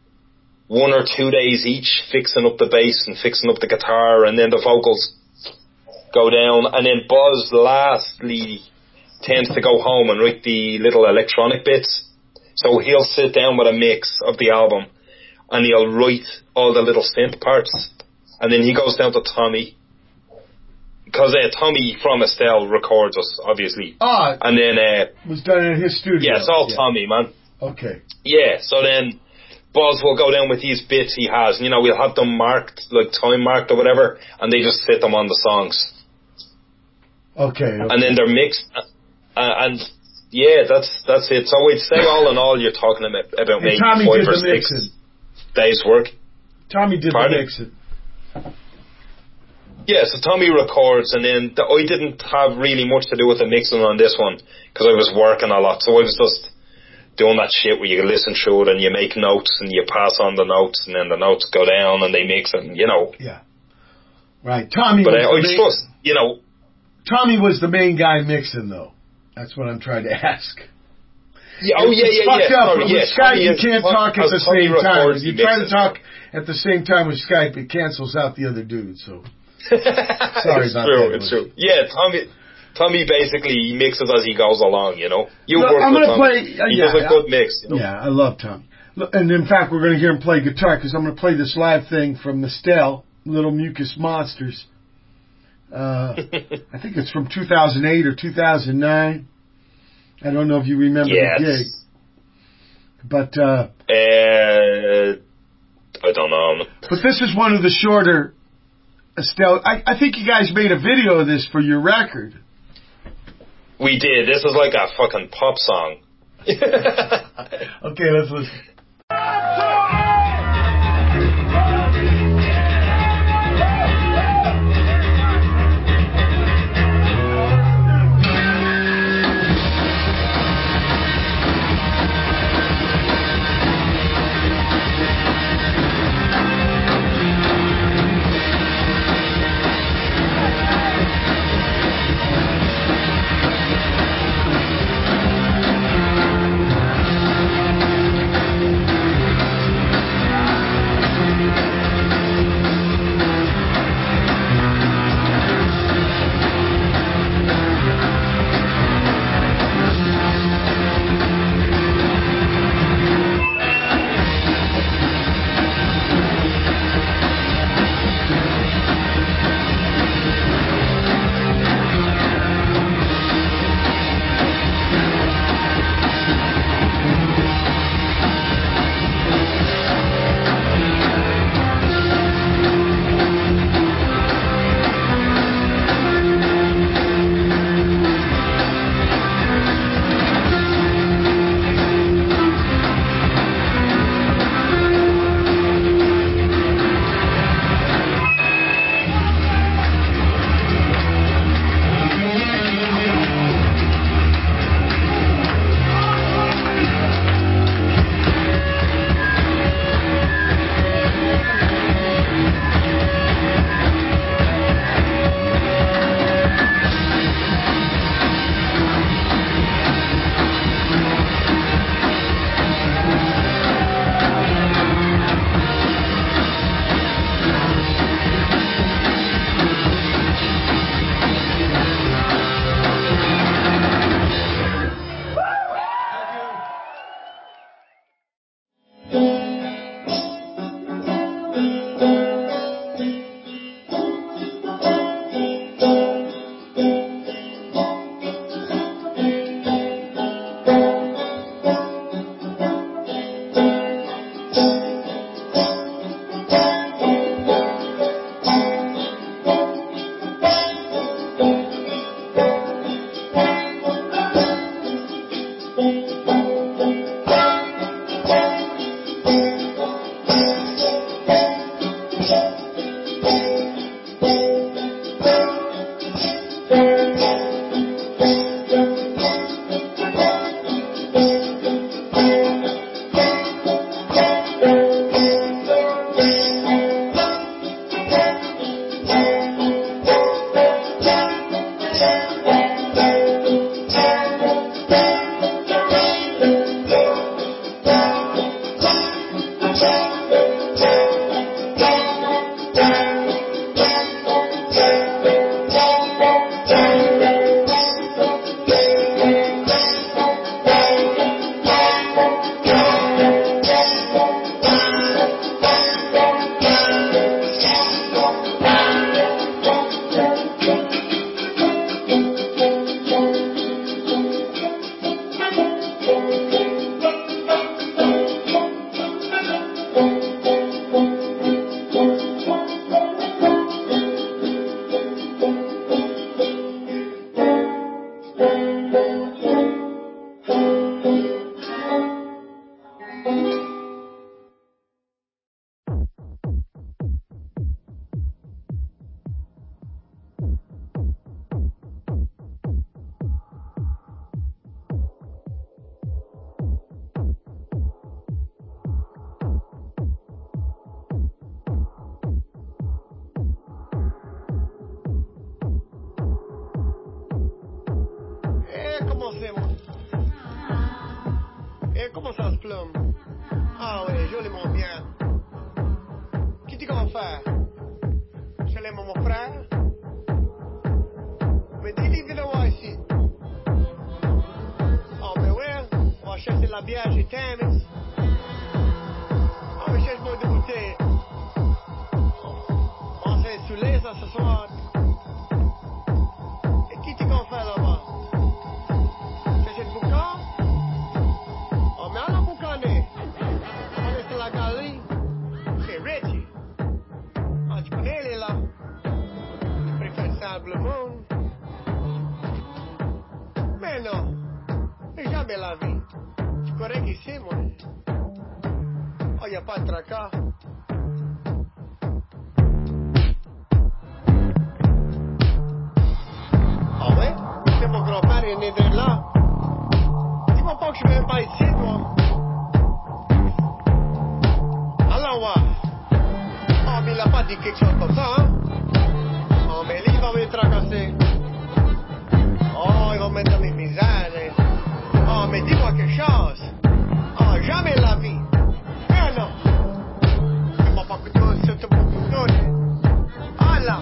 1 or 2 days each fixing up the bass and fixing up the guitar, and then the vocals go down, and then Buzz lastly tends to go home and write the little electronic bits. So he'll sit down with a mix of the album, and he'll write all the little synth parts, and then he goes down to Tommy, because Tommy from Estelle records us, obviously. And then was done in his studio. Yeah, it's all Tommy, man. Okay. Yeah, so then Buzz will go down with these bits he has, and, you know, we'll have them marked, like time marked or whatever, and they just fit them on the songs. Okay. And then they're mixed, and yeah, that's it. So I'd say all in all, you're talking about maybe 5 or 6 days work. Tommy did the mixing. Yeah, so Tommy records, and then I didn't have really much to do with the mixing on this one, because I was working a lot, so I was just doing that shit where you listen through it and you make notes and you pass on the notes, and then the notes go down and they mix it, you know. Yeah. Right. Tommy Tommy was the main guy mixing, though. That's what I'm trying to ask. Yeah, it's fucked up. With Skype, you can't talk at the same time. If you try to talk at the same time with Skype, it cancels out the other dude, so... Sorry about that. It's true. Yeah, Tommy basically mixes as he goes along, you know. He does a good mix, you know? Yeah, I love Tommy. And in fact, we're going to hear him play guitar, because I'm going to play this live thing from Estelle, Little Mucus Monsters. I think it's from 2008 or 2009. I don't know if you remember the gig. But I don't know. But this is one of the shorter Estelle. I think you guys made a video of this for your record. We did. This is like a fucking pop song. Okay, let's listen. Comment ça se plume? Ah ouais, joliment bien. Qui dit qu'on va faire? Je l'aime mon frère. Mais dis-lui, viens voir ici. Oh, mais ouais, on va chercher la bière chez Tammix. Oh, mais cherche-moi de bouteilles. On va se saouler ça ce soir. Et qui dit qu'on fait là-bas? Chercher le boucan? Oh, mais allons boucaner. On est sur la galerie. C'est Richie. Ah, tu connais les là? Il préfère simple monde. Mais non, jamais la vie. Tu correct ici, moi. Oh, y a pas de tracas. Ah ouais? C'est mon grand-père, il est né de là. Dis-moi pas que je viens pas ici, toi. Allons voir. Oh, mais il a pas dit quelque chose comme ça, hein? Oh, mais lui, il va me tracasser. Oh, il va me mettre dans mes misères. Oh, mais dis-moi quelque chose. Oh, jamais la vie. Mais non. C'est pas que tout, c'est tout pour tout. Ah là.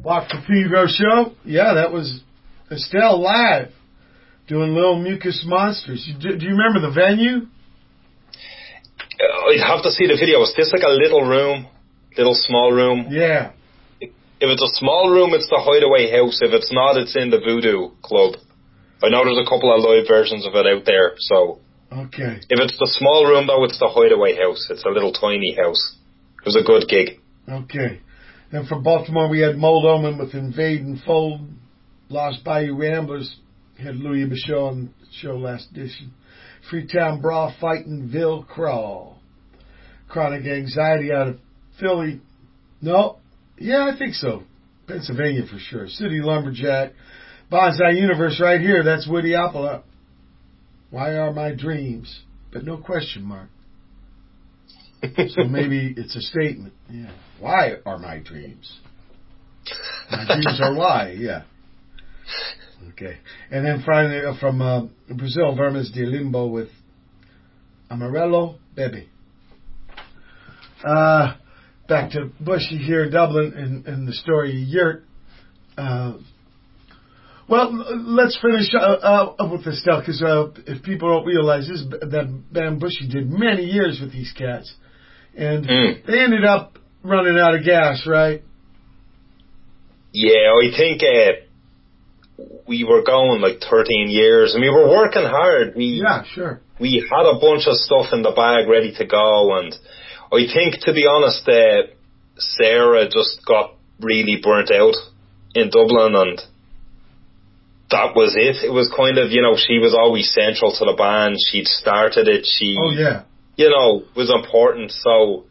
Walk the Pedro show. Yeah, that was Estelle live doing Little Mucus Monsters. Do you remember the venue? I'd have to see the video. Is this like a little room? Little small room? Yeah. If it's a small room, it's the Hideaway House. If it's not, it's in the Voodoo Club. I know there's a couple of live versions of it out there, so... Okay. If it's the small room, though, it's the Hideaway House. It's a little tiny house. It was a good gig. Okay. Then from Baltimore, we had Mold Omen with Invade and Fold. Lost Bayou Ramblers had Louis Michaud on the show last edition. Freetown Brawl fighting Ville Crawl. Chronic Anxiety out of Philly. No. Yeah, I think so. Pennsylvania for sure. City Lumberjack. Bonsai Universe right here. That's Woody Apple. Why are my dreams? But no question mark. So maybe it's a statement. Yeah. Why are my dreams? My dreams are why. Yeah. Okay. And then finally from Brazil, Vermes de Limbo with Amarelo Bebe. Back to Bushy here in Dublin and the story Yurt. Well, let's finish up with this stuff, because if people don't realize this, that Bam Bushy did many years with these cats, and they ended up running out of gas, right? Yeah, I think we were going like 13 years, and we were working hard. Yeah, sure. We had a bunch of stuff in the bag ready to go, and I think, to be honest, Sarah just got really burnt out in Dublin, and that was it. It was kind of, she was always central to the band. She'd started it. Was important. So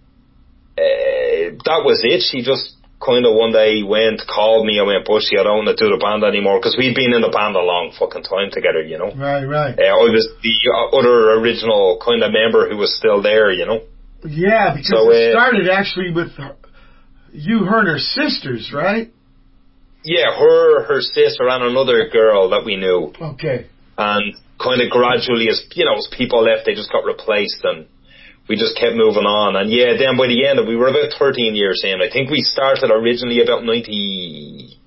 that was it. She just kind of one day called me and went, Bushy, I don't want to do the band anymore, because we'd been in the band a long fucking time together, Right. I was the other original kind of member who was still there, Yeah, because it started actually with her and her sisters, right? Yeah, her sister and another girl that we knew. Okay. And kind of gradually, as people left, they just got replaced, and we just kept moving on. And yeah, then by the end, we were about 13 years in. I think we started originally about 98,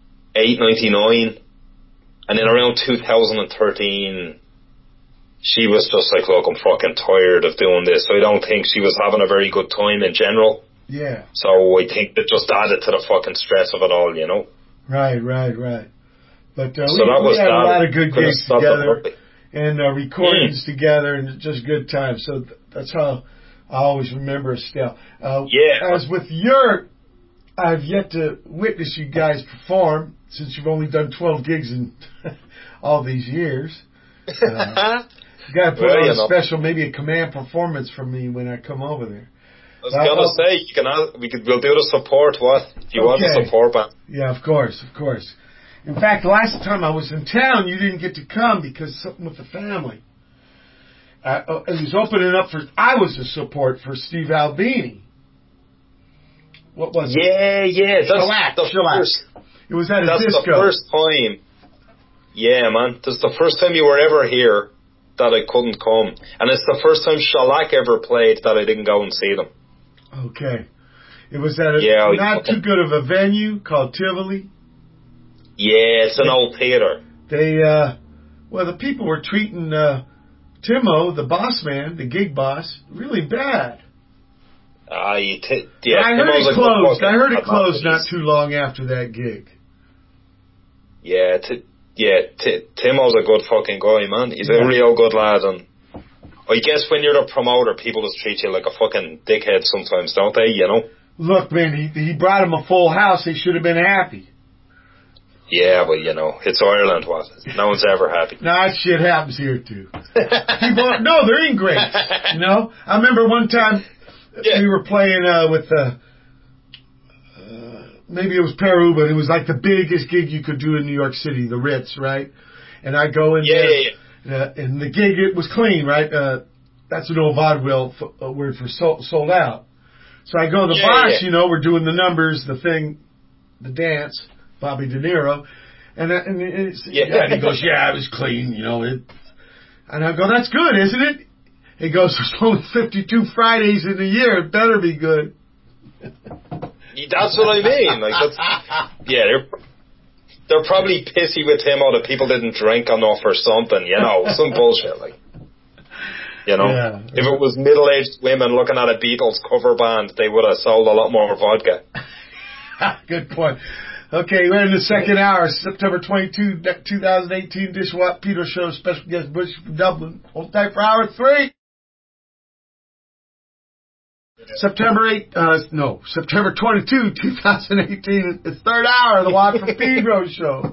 99. And then around 2013, she was just like, look, I'm fucking tired of doing this. So I don't think she was having a very good time in general. Yeah. So I think that just added to the fucking stress of it all, Right. But so we had a lot of good gigs together and recordings together, and just good times. So that's how I always remember Estelle. As with Yurt, I've yet to witness you guys perform, since you've only done 12 gigs in all these years. You got to put on a special, maybe a command performance from me when I come over there. I was gonna say, we'll do the support. If you want the support band? Yeah, of course. In fact, the last time I was in town, you didn't get to come because something with the family. It was opening up I was the support for Steve Albini. What was it? Yeah. Shellac. It was at a disco. That's the first time. Yeah, man. That's the first time you were ever here that I couldn't come. And it's the first time Shellac ever played that I didn't go and see them. Okay. It was at not too good of a venue called Tivoli. Yeah, it's an old theater. They, the people were treating Timo, the boss man, the gig boss, really bad. I heard it closed. I heard it closed not too long after that gig. Yeah, Timo's a good fucking guy, man. He's a real good lad, and I guess when you're the promoter, people just treat you like a fucking dickhead sometimes, don't they? Look, man, he brought him a full house. They should have been happy. Yeah, but it's Ireland, no one's ever happy. Nah, shit happens here too. No, they're ingrates. I remember one time we were playing with maybe it was Peru, but it was like the biggest gig you could do in New York City, the Ritz, right? And I go in there. And the gig, it was clean, right? That's an old vaudeville word for sold out. So I go to the boss, we're doing the numbers, the thing, the dance, Bobby De Niro. And he goes, it was clean, And I go, that's good, isn't it? He goes, there's only 52 Fridays in a year. It better be good. That's what I mean. Like, they're probably pissy with him or the people didn't drink enough or something, some bullshit, like. Yeah. If it was middle-aged women looking at a Beatles cover band, they would have sold a lot more vodka. Good point. Okay, we're in the second hour, September 22, 2018, Dishwap Peter Show, special guest Bush from Dublin. Hold tight for hour 3. September 22, 2018, it's third hour of the Watt from Pedro Show.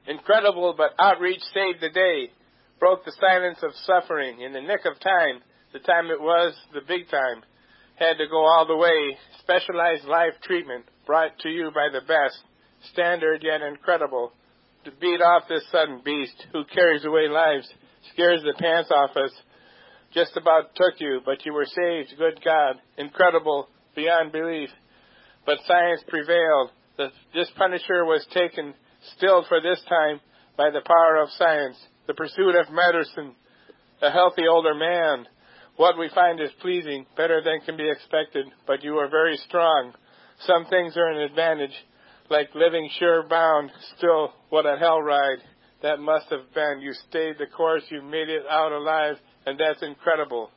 Incredible, but outreach saved the day. Broke the silence of suffering in the nick of time. The time it was, the big time. Had to go all the way. Specialized life treatment brought to you by the best. Standard yet incredible. To beat off this sudden beast who carries away lives, scares the pants off us. Just about took you, but you were saved, good God. Incredible, beyond belief. But science prevailed. This Punisher was taken, stilled for this time, by the power of science. The pursuit of medicine, a healthy older man. What we find is pleasing, better than can be expected, but you are very strong. Some things are an advantage, like living sure bound. Still, what a hell ride that must have been. You stayed the course, you made it out alive, and that's incredible.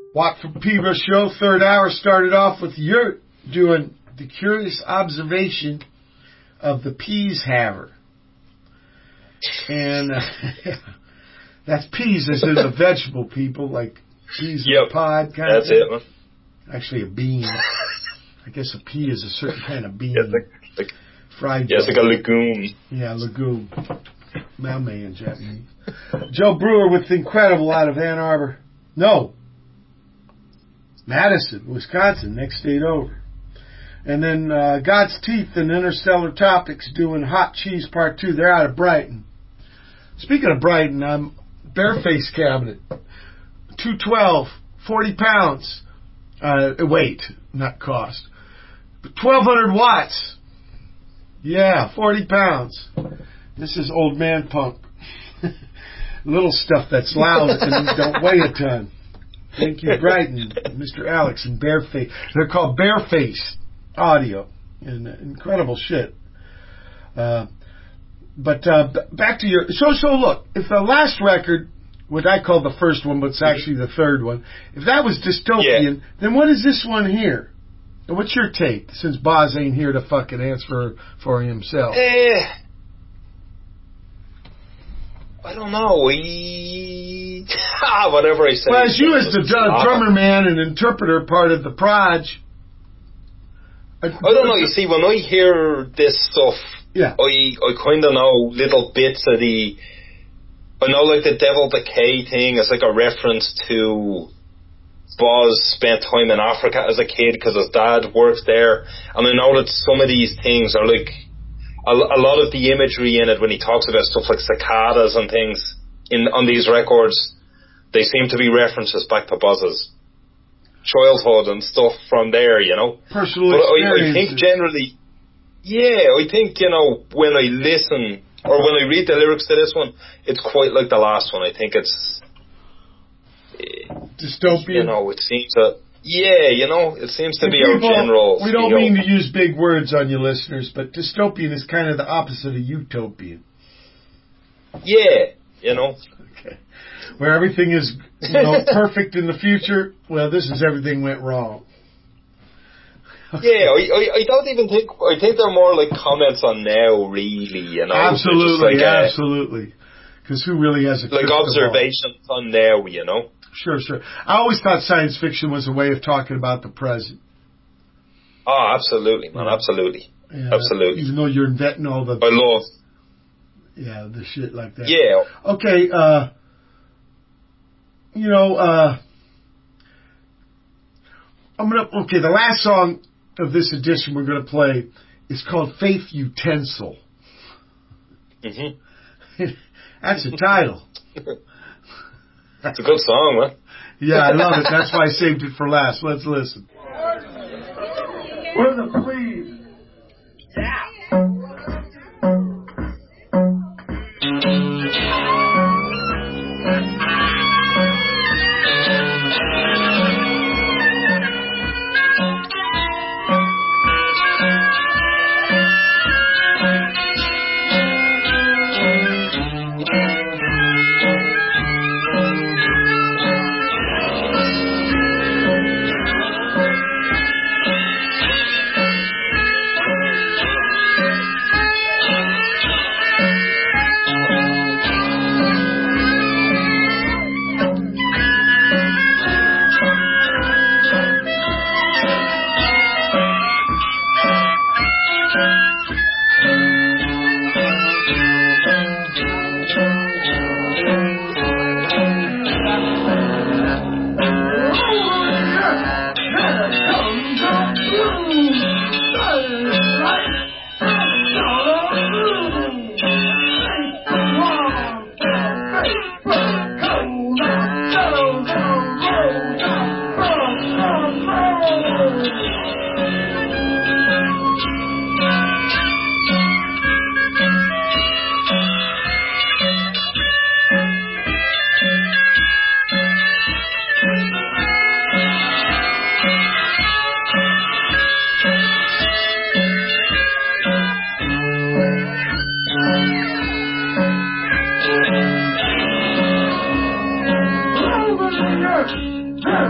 Watt from Peebles show, third hour, started off with you're doing the curious observation of the peas haver. And that's peas as in the vegetable people, like peas in a pod kind of thing. That's it, man. Actually a bean. I guess a pea is a certain kind of bean. Yeah, fried. Yeah, it's like a legume. Yeah, legume. Maumee in Japanese. Joe Brewer with Incredible out of Ann Arbor. No. Madison, Wisconsin, next state over. And then God's Teeth and Interstellar Topics doing Hot Cheese Part 2. They're out of Brighton. Speaking of Brighton, Bareface Cabinet. 212, 40 pounds. Weight, not cost. 1,200 watts. Yeah, 40 pounds. This is old man punk. Little stuff that's loud and don't weigh a ton. Thank you, Brighton, Mr. Alex, and Bareface. They're called Bareface Audio. And incredible shit. But back to your... So look, if the last record, what I call the first one, but it's actually the third one, if that was dystopian, then what is this one here? And what's your take, since Boz ain't here to fucking answer for himself? I don't know. Whatever I say. Well, as you as the drummer man and interpreter part of the Proj... I don't know. You see, when I hear this stuff, I kind of know little bits of the... I know, like, the Devil Decay thing is like a reference to Boz spent time in Africa as a kid because his dad worked there. And I know that some of these things are like... A lot of the imagery in it when he talks about stuff like cicadas and things on these records, they seem to be references back to Boz's childhood and stuff from there, you know. Personal experiences. I think generally, I think, you know, when I listen or when I read the lyrics to this one, it's quite like the last one. I think it's dystopian. You know, it seems that. Yeah, you know, it seems to be our general... We don't mean to use big words on you listeners, but dystopian is kind of the opposite of utopian. Yeah, you know. Okay. Where everything is, you know, perfect in the future, well, this is everything went wrong. Okay. Yeah, I don't even think... I think they're more like comments on now, really, you know. Absolutely, like absolutely. Because who really has a... Like observations on now, you know. Sure. I always thought science fiction was a way of talking about the present. Oh, absolutely, man. Absolutely. Yeah, absolutely. Even though you're inventing all the... I love... Yeah, the shit like that. Yeah. Okay, you know, the last song of this edition we're gonna play is called Faith Utensil. Mm-hmm. That's the title. It's a good song, man. Yeah, I love it. That's why I saved it for last. Let's listen. We're the Fleas. Yeah.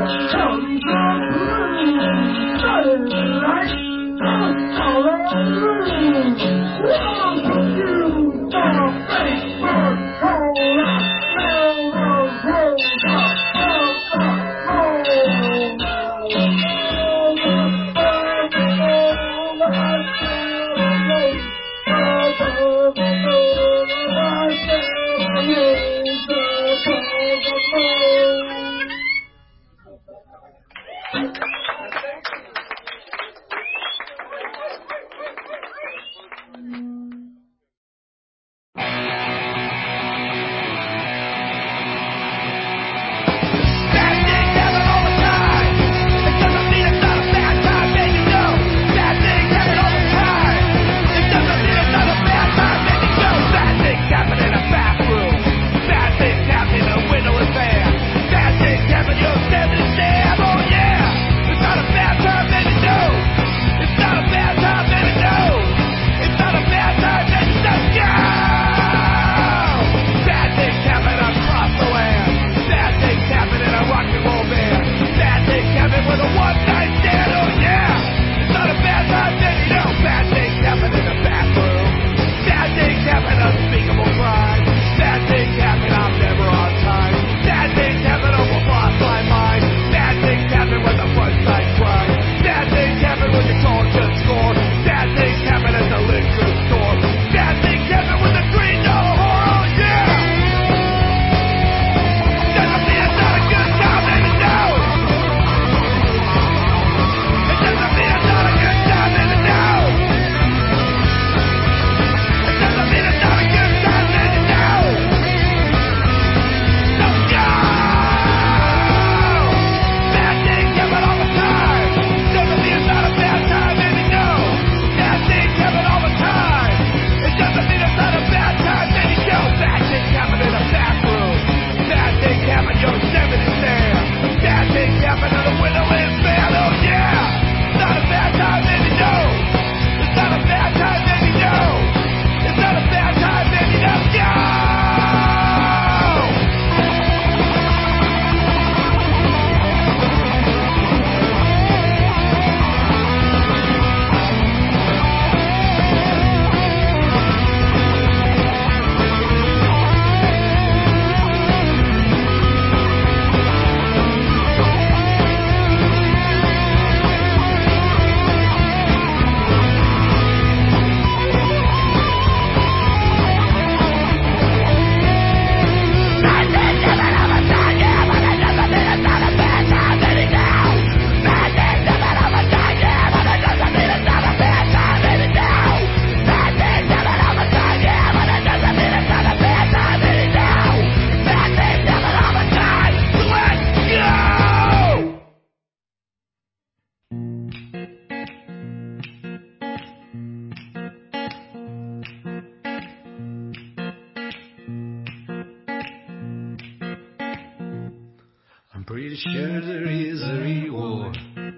pretty sure there is a reward.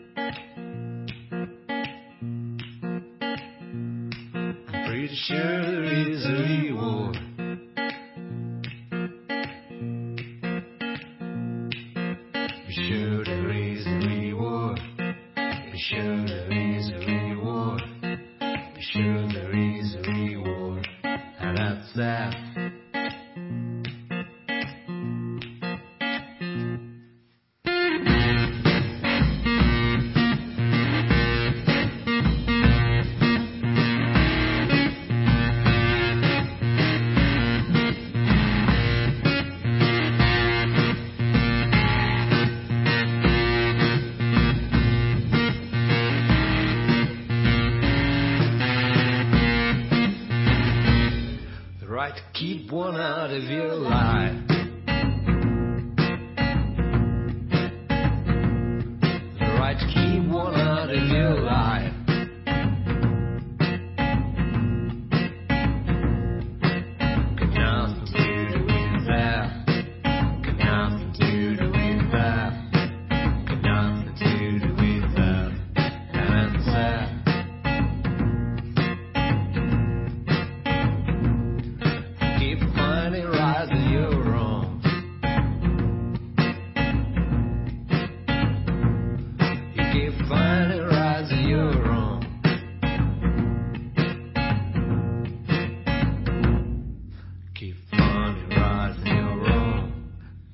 I'm pretty sure there is a reward. Be sure there is a reward. Be sure there is a reward. Be sure there is a reward. And that's that. Right to keep one out of your life. The right to keep one out of your life. Got nothing to do with that. Got nothing to do with that. Got nothing to do with that. And that's that. Finding right that you're wrong.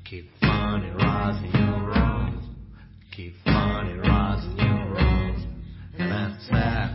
Keep funny rising your wrongs. Keep funny rising your wrongs. And that's that.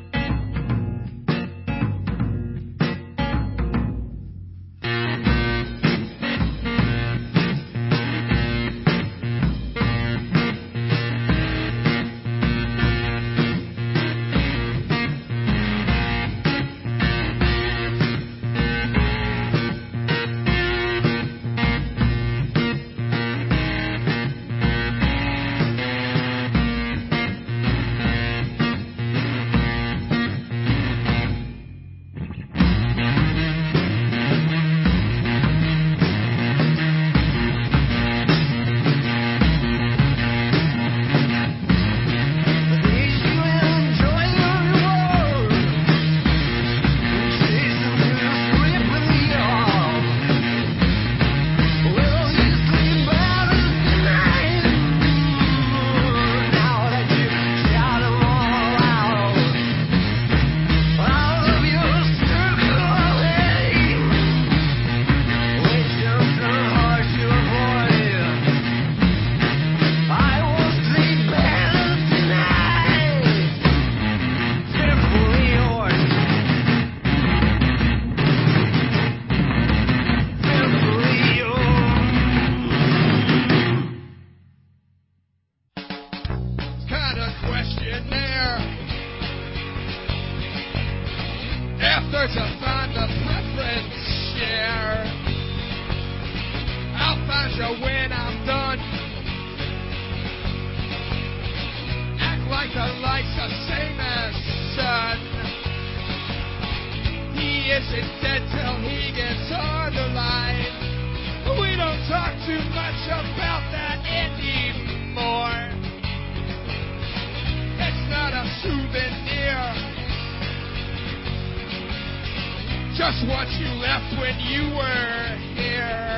Just what you left when you were here.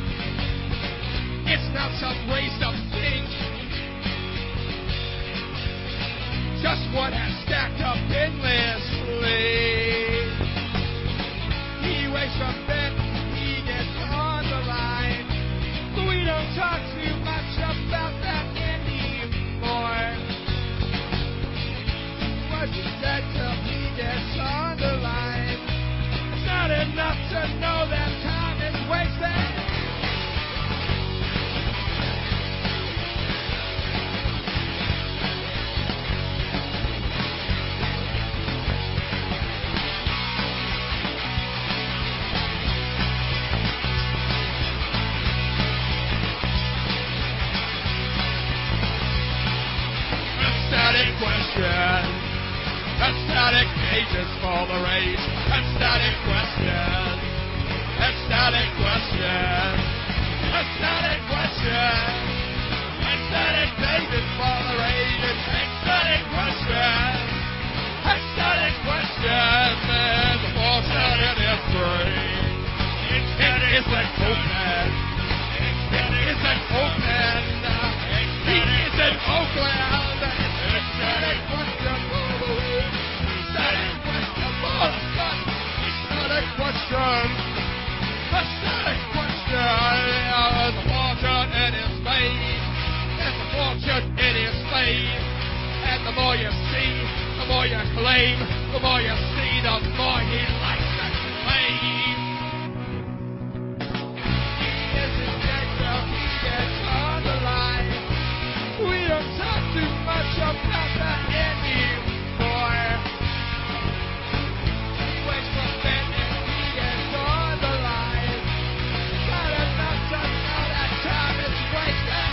It's not some waste of thing. Just what has stacked up endlessly. He wakes from bed, he gets on the line. But we don't talk too much about that anymore. What you said till he gets on the line. Not enough to know that time is wasted. Static question. Static pages for the rage. Static question. Static question. Static question. Static pages for the rage. Static question. Static question. And the bullshit it is free. It isn't open. It isn't open. He isn't Oakland. Static question. Static question. Static question. A static question. The fortune it is made. And the fortune it is made. And the more you see, the more you claim. The more you see, the more he likes to claim. He isn't dead till he gets on the line. We don't talk too much about that anymore. He wakes from bed and he gets on the line. Not enough to know that time is wasted.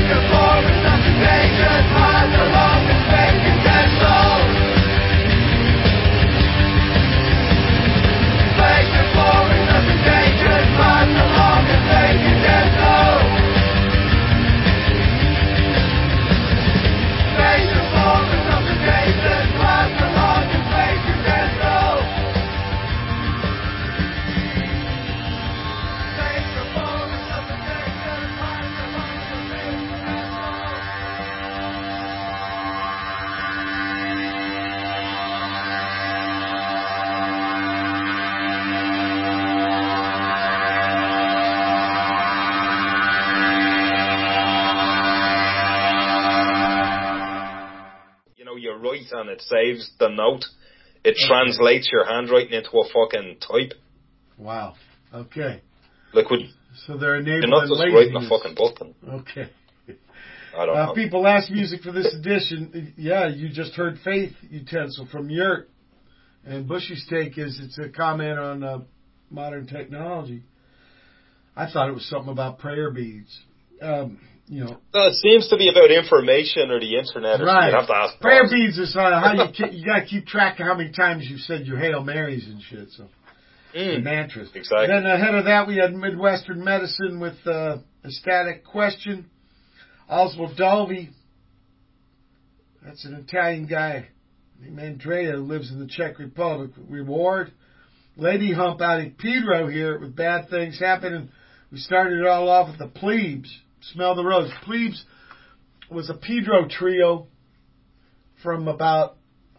And it saves the note. It translates your handwriting into a fucking type. Wow. Okay. Like, so they're enabling you're not just laziness. writing a fucking button. Okay. I don't know. People ask music for this edition. Yeah, you just heard Faith Utensil from Yurt. And Bushy's take is it's a comment on modern technology. I thought it was something about prayer beads. You know, it seems to be about information or the internet. Or right. You have to ask. Prayer beads is how you got to keep track of how many times you've said your Hail Marys and shit. So mantras. Exactly. Then ahead of that, we had Midwestern Medicine with a static question. Oswald Dalby. That's an Italian guy named Andrea who lives in the Czech Republic. Reward. Lady Hump out of Pedro here with Bad Things Happening. We started it all off with the Plebes. Smell the Rose. Plebes was a Pedro trio from about,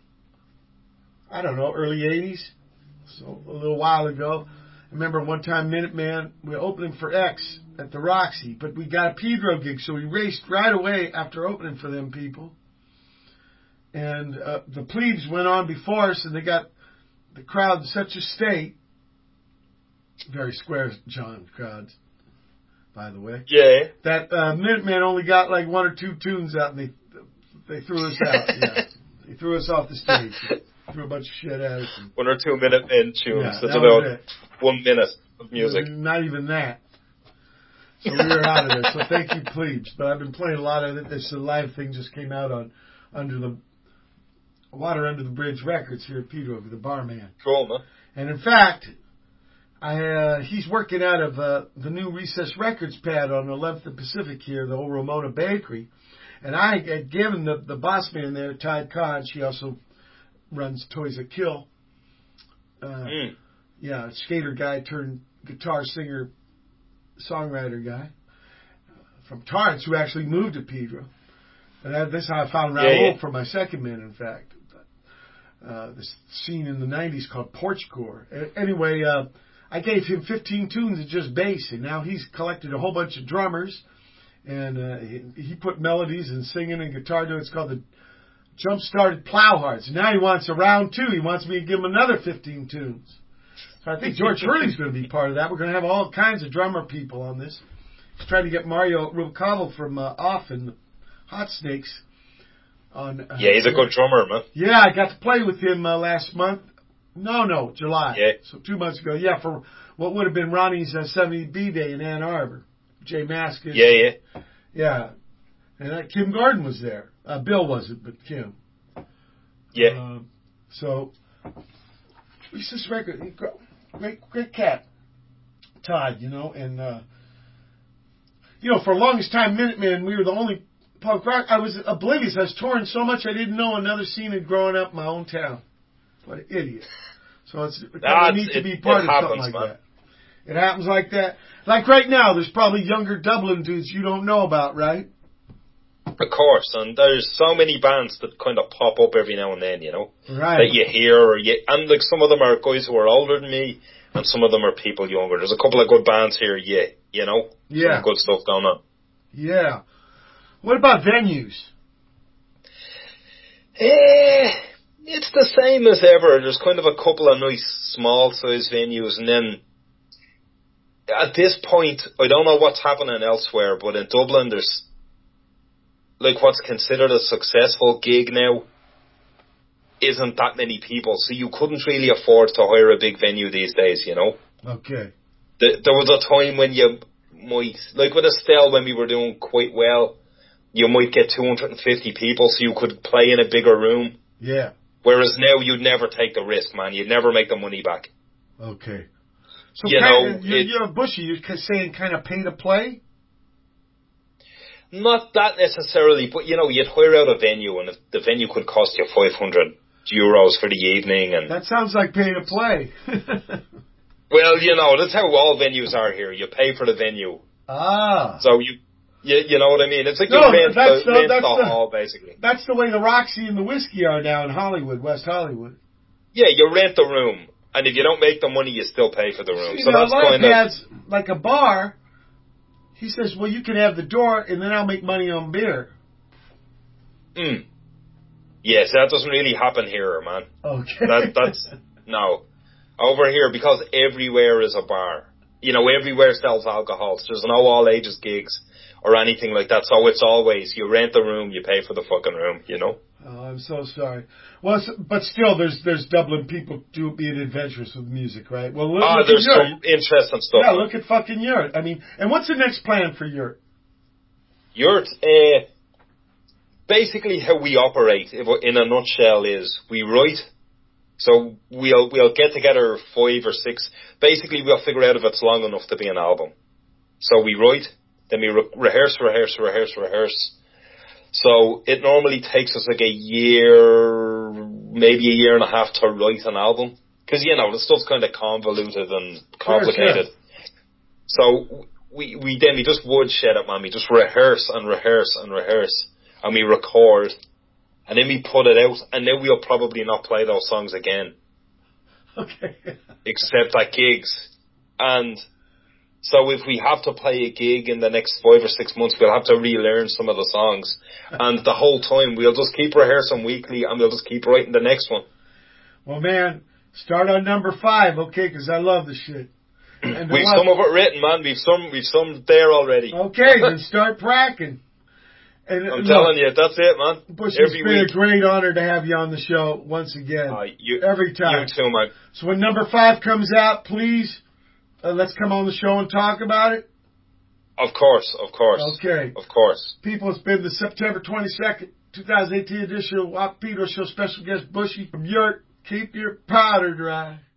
I don't know, early 80s. So a little while ago. I remember one time Minuteman, we were opening for X at the Roxy, but we got a Pedro gig, so we raced right away after opening for them people. And the Plebes went on before us, and they got the crowd in such a state. Very square, John, crowds, by the way. Yeah. That Minutemen only got like one or two tunes out, and they threw us out. Yeah. They threw us off the stage. Threw a bunch of shit at us. 1 or 2 Minutemen tunes. Yeah, That's about 1 minute of music. Not even that. So we were out of there. So thank you, Plebes. But I've been playing a lot of it. This live thing just came out on Water Under the Bridge Records here at Pedro, the barman. Cool, man. And in fact, he's working out of the new Recess Records pad on 11th and Pacific here, the old Ramona Bakery. And I had given the boss man there, Todd Kahn, she also runs Toys That Kill. Yeah, skater guy turned guitar singer, songwriter guy from Torrance, who actually moved to Pedro. And this is how I found Raul for my second man, in fact. This scene in the 90s called Porchcore. Anyway, I gave him 15 tunes of just bass, and now he's collected a whole bunch of drummers, and he put melodies and singing and guitar to it. It's called the Jump-Started Plowhearts. And now he wants a round two. He wants me to give him another 15 tunes. So I think George Hurley's going to be part of that. We're going to have all kinds of drummer people on this. He's trying to get Mario Rubalcaba from Off and Hot Snakes on. Yeah, he's a good drummer, man. Yeah, I got to play with him last month. No, July. Yeah. So 2 months ago. Yeah, for what would have been Ronnie's 70B day in Ann Arbor. Jay Maskus. Yeah. Yeah. And Kim Gordon was there. Bill wasn't, but Kim. Yeah. So, Recess Record, great cat, Todd, and, for the longest time, Minutemen, we were the only punk rock. I was oblivious. I was touring so much I didn't know another scene had grown up in my own town. What an idiot. So it's kind of neat to be part of something like that. It happens like that. Like right now, there's probably younger Dublin dudes you don't know about, right? Of course, and there's so many bands that kind of pop up every now and then, right. That you hear, and like some of them are guys who are older than me, and some of them are people younger. There's a couple of good bands here, some good stuff going on. Yeah. What about venues? It's the same as ever. There's kind of a couple of nice small size venues, and then at this point, I don't know what's happening elsewhere, but in Dublin there's like what's considered a successful gig now isn't that many people, so you couldn't really afford to hire a big venue these days, Okay. There was a time when you might, like with Estelle, when we were doing quite well, you might get 250 people, so you could play in a bigger room. Yeah. Whereas now you'd never take the risk, man. You'd never make the money back. Okay. So you're Bushy. You're saying kind of pay to play? Not that necessarily, but you'd hire out a venue, and the venue could cost you €500 for the evening, and that sounds like pay to play. Well, that's how all venues are here. You pay for the venue. Ah. So you know what I mean? It's like you rent the hall, basically. That's the way the Roxy and the Whiskey are now in Hollywood, West Hollywood. Yeah, you rent the room, and if you don't make the money, you still pay for the room. So that's kind of has like a bar. He says, well, you can have the door, and then I'll make money on beer. Yes, that doesn't really happen here, man. Okay. That's no. Over here, because everywhere is a bar. Everywhere sells alcohol. So there's no all ages gigs or anything like that. So it's always, you rent the room, you pay for the fucking room, Oh, I'm so sorry. Well, but still, there's Dublin people being adventurous with music, right? Well, look there's some interesting stuff. Yeah, look at fucking Yurt. I mean, and what's the next plan for Yurt? Yurt, basically how we operate, in a nutshell, is we write. So we'll get together 5 or 6. Basically, we'll figure out if it's long enough to be an album. So we write, then we rehearse. So it normally takes us like a year, maybe a year and a half to write an album. Because, the stuff's kind of convoluted and complicated. So we just woodshed it, man. We just rehearse. And we record. And then we put it out. And then we'll probably not play those songs again. Okay. Except at gigs. And so if we have to play a gig in the next 5 or 6 months, we'll have to relearn some of the songs. And the whole time, we'll just keep rehearsing weekly, and we'll just keep writing the next one. Well, man, start on number 5, okay? Because I love the shit. And we've some of it written, man. We've some there already. Okay, then start pracking. And I'm telling you, that's it, man. Bush, it's been a great honor to have you on the show once again. Every time. You too, man. So when number 5 comes out, please, let's come on the show and talk about it. Of course. Okay. Of course. People, it's been the September 22nd, 2018 edition of Wap Peter Show. Special guest Bushy from Yurt. Keep your powder dry.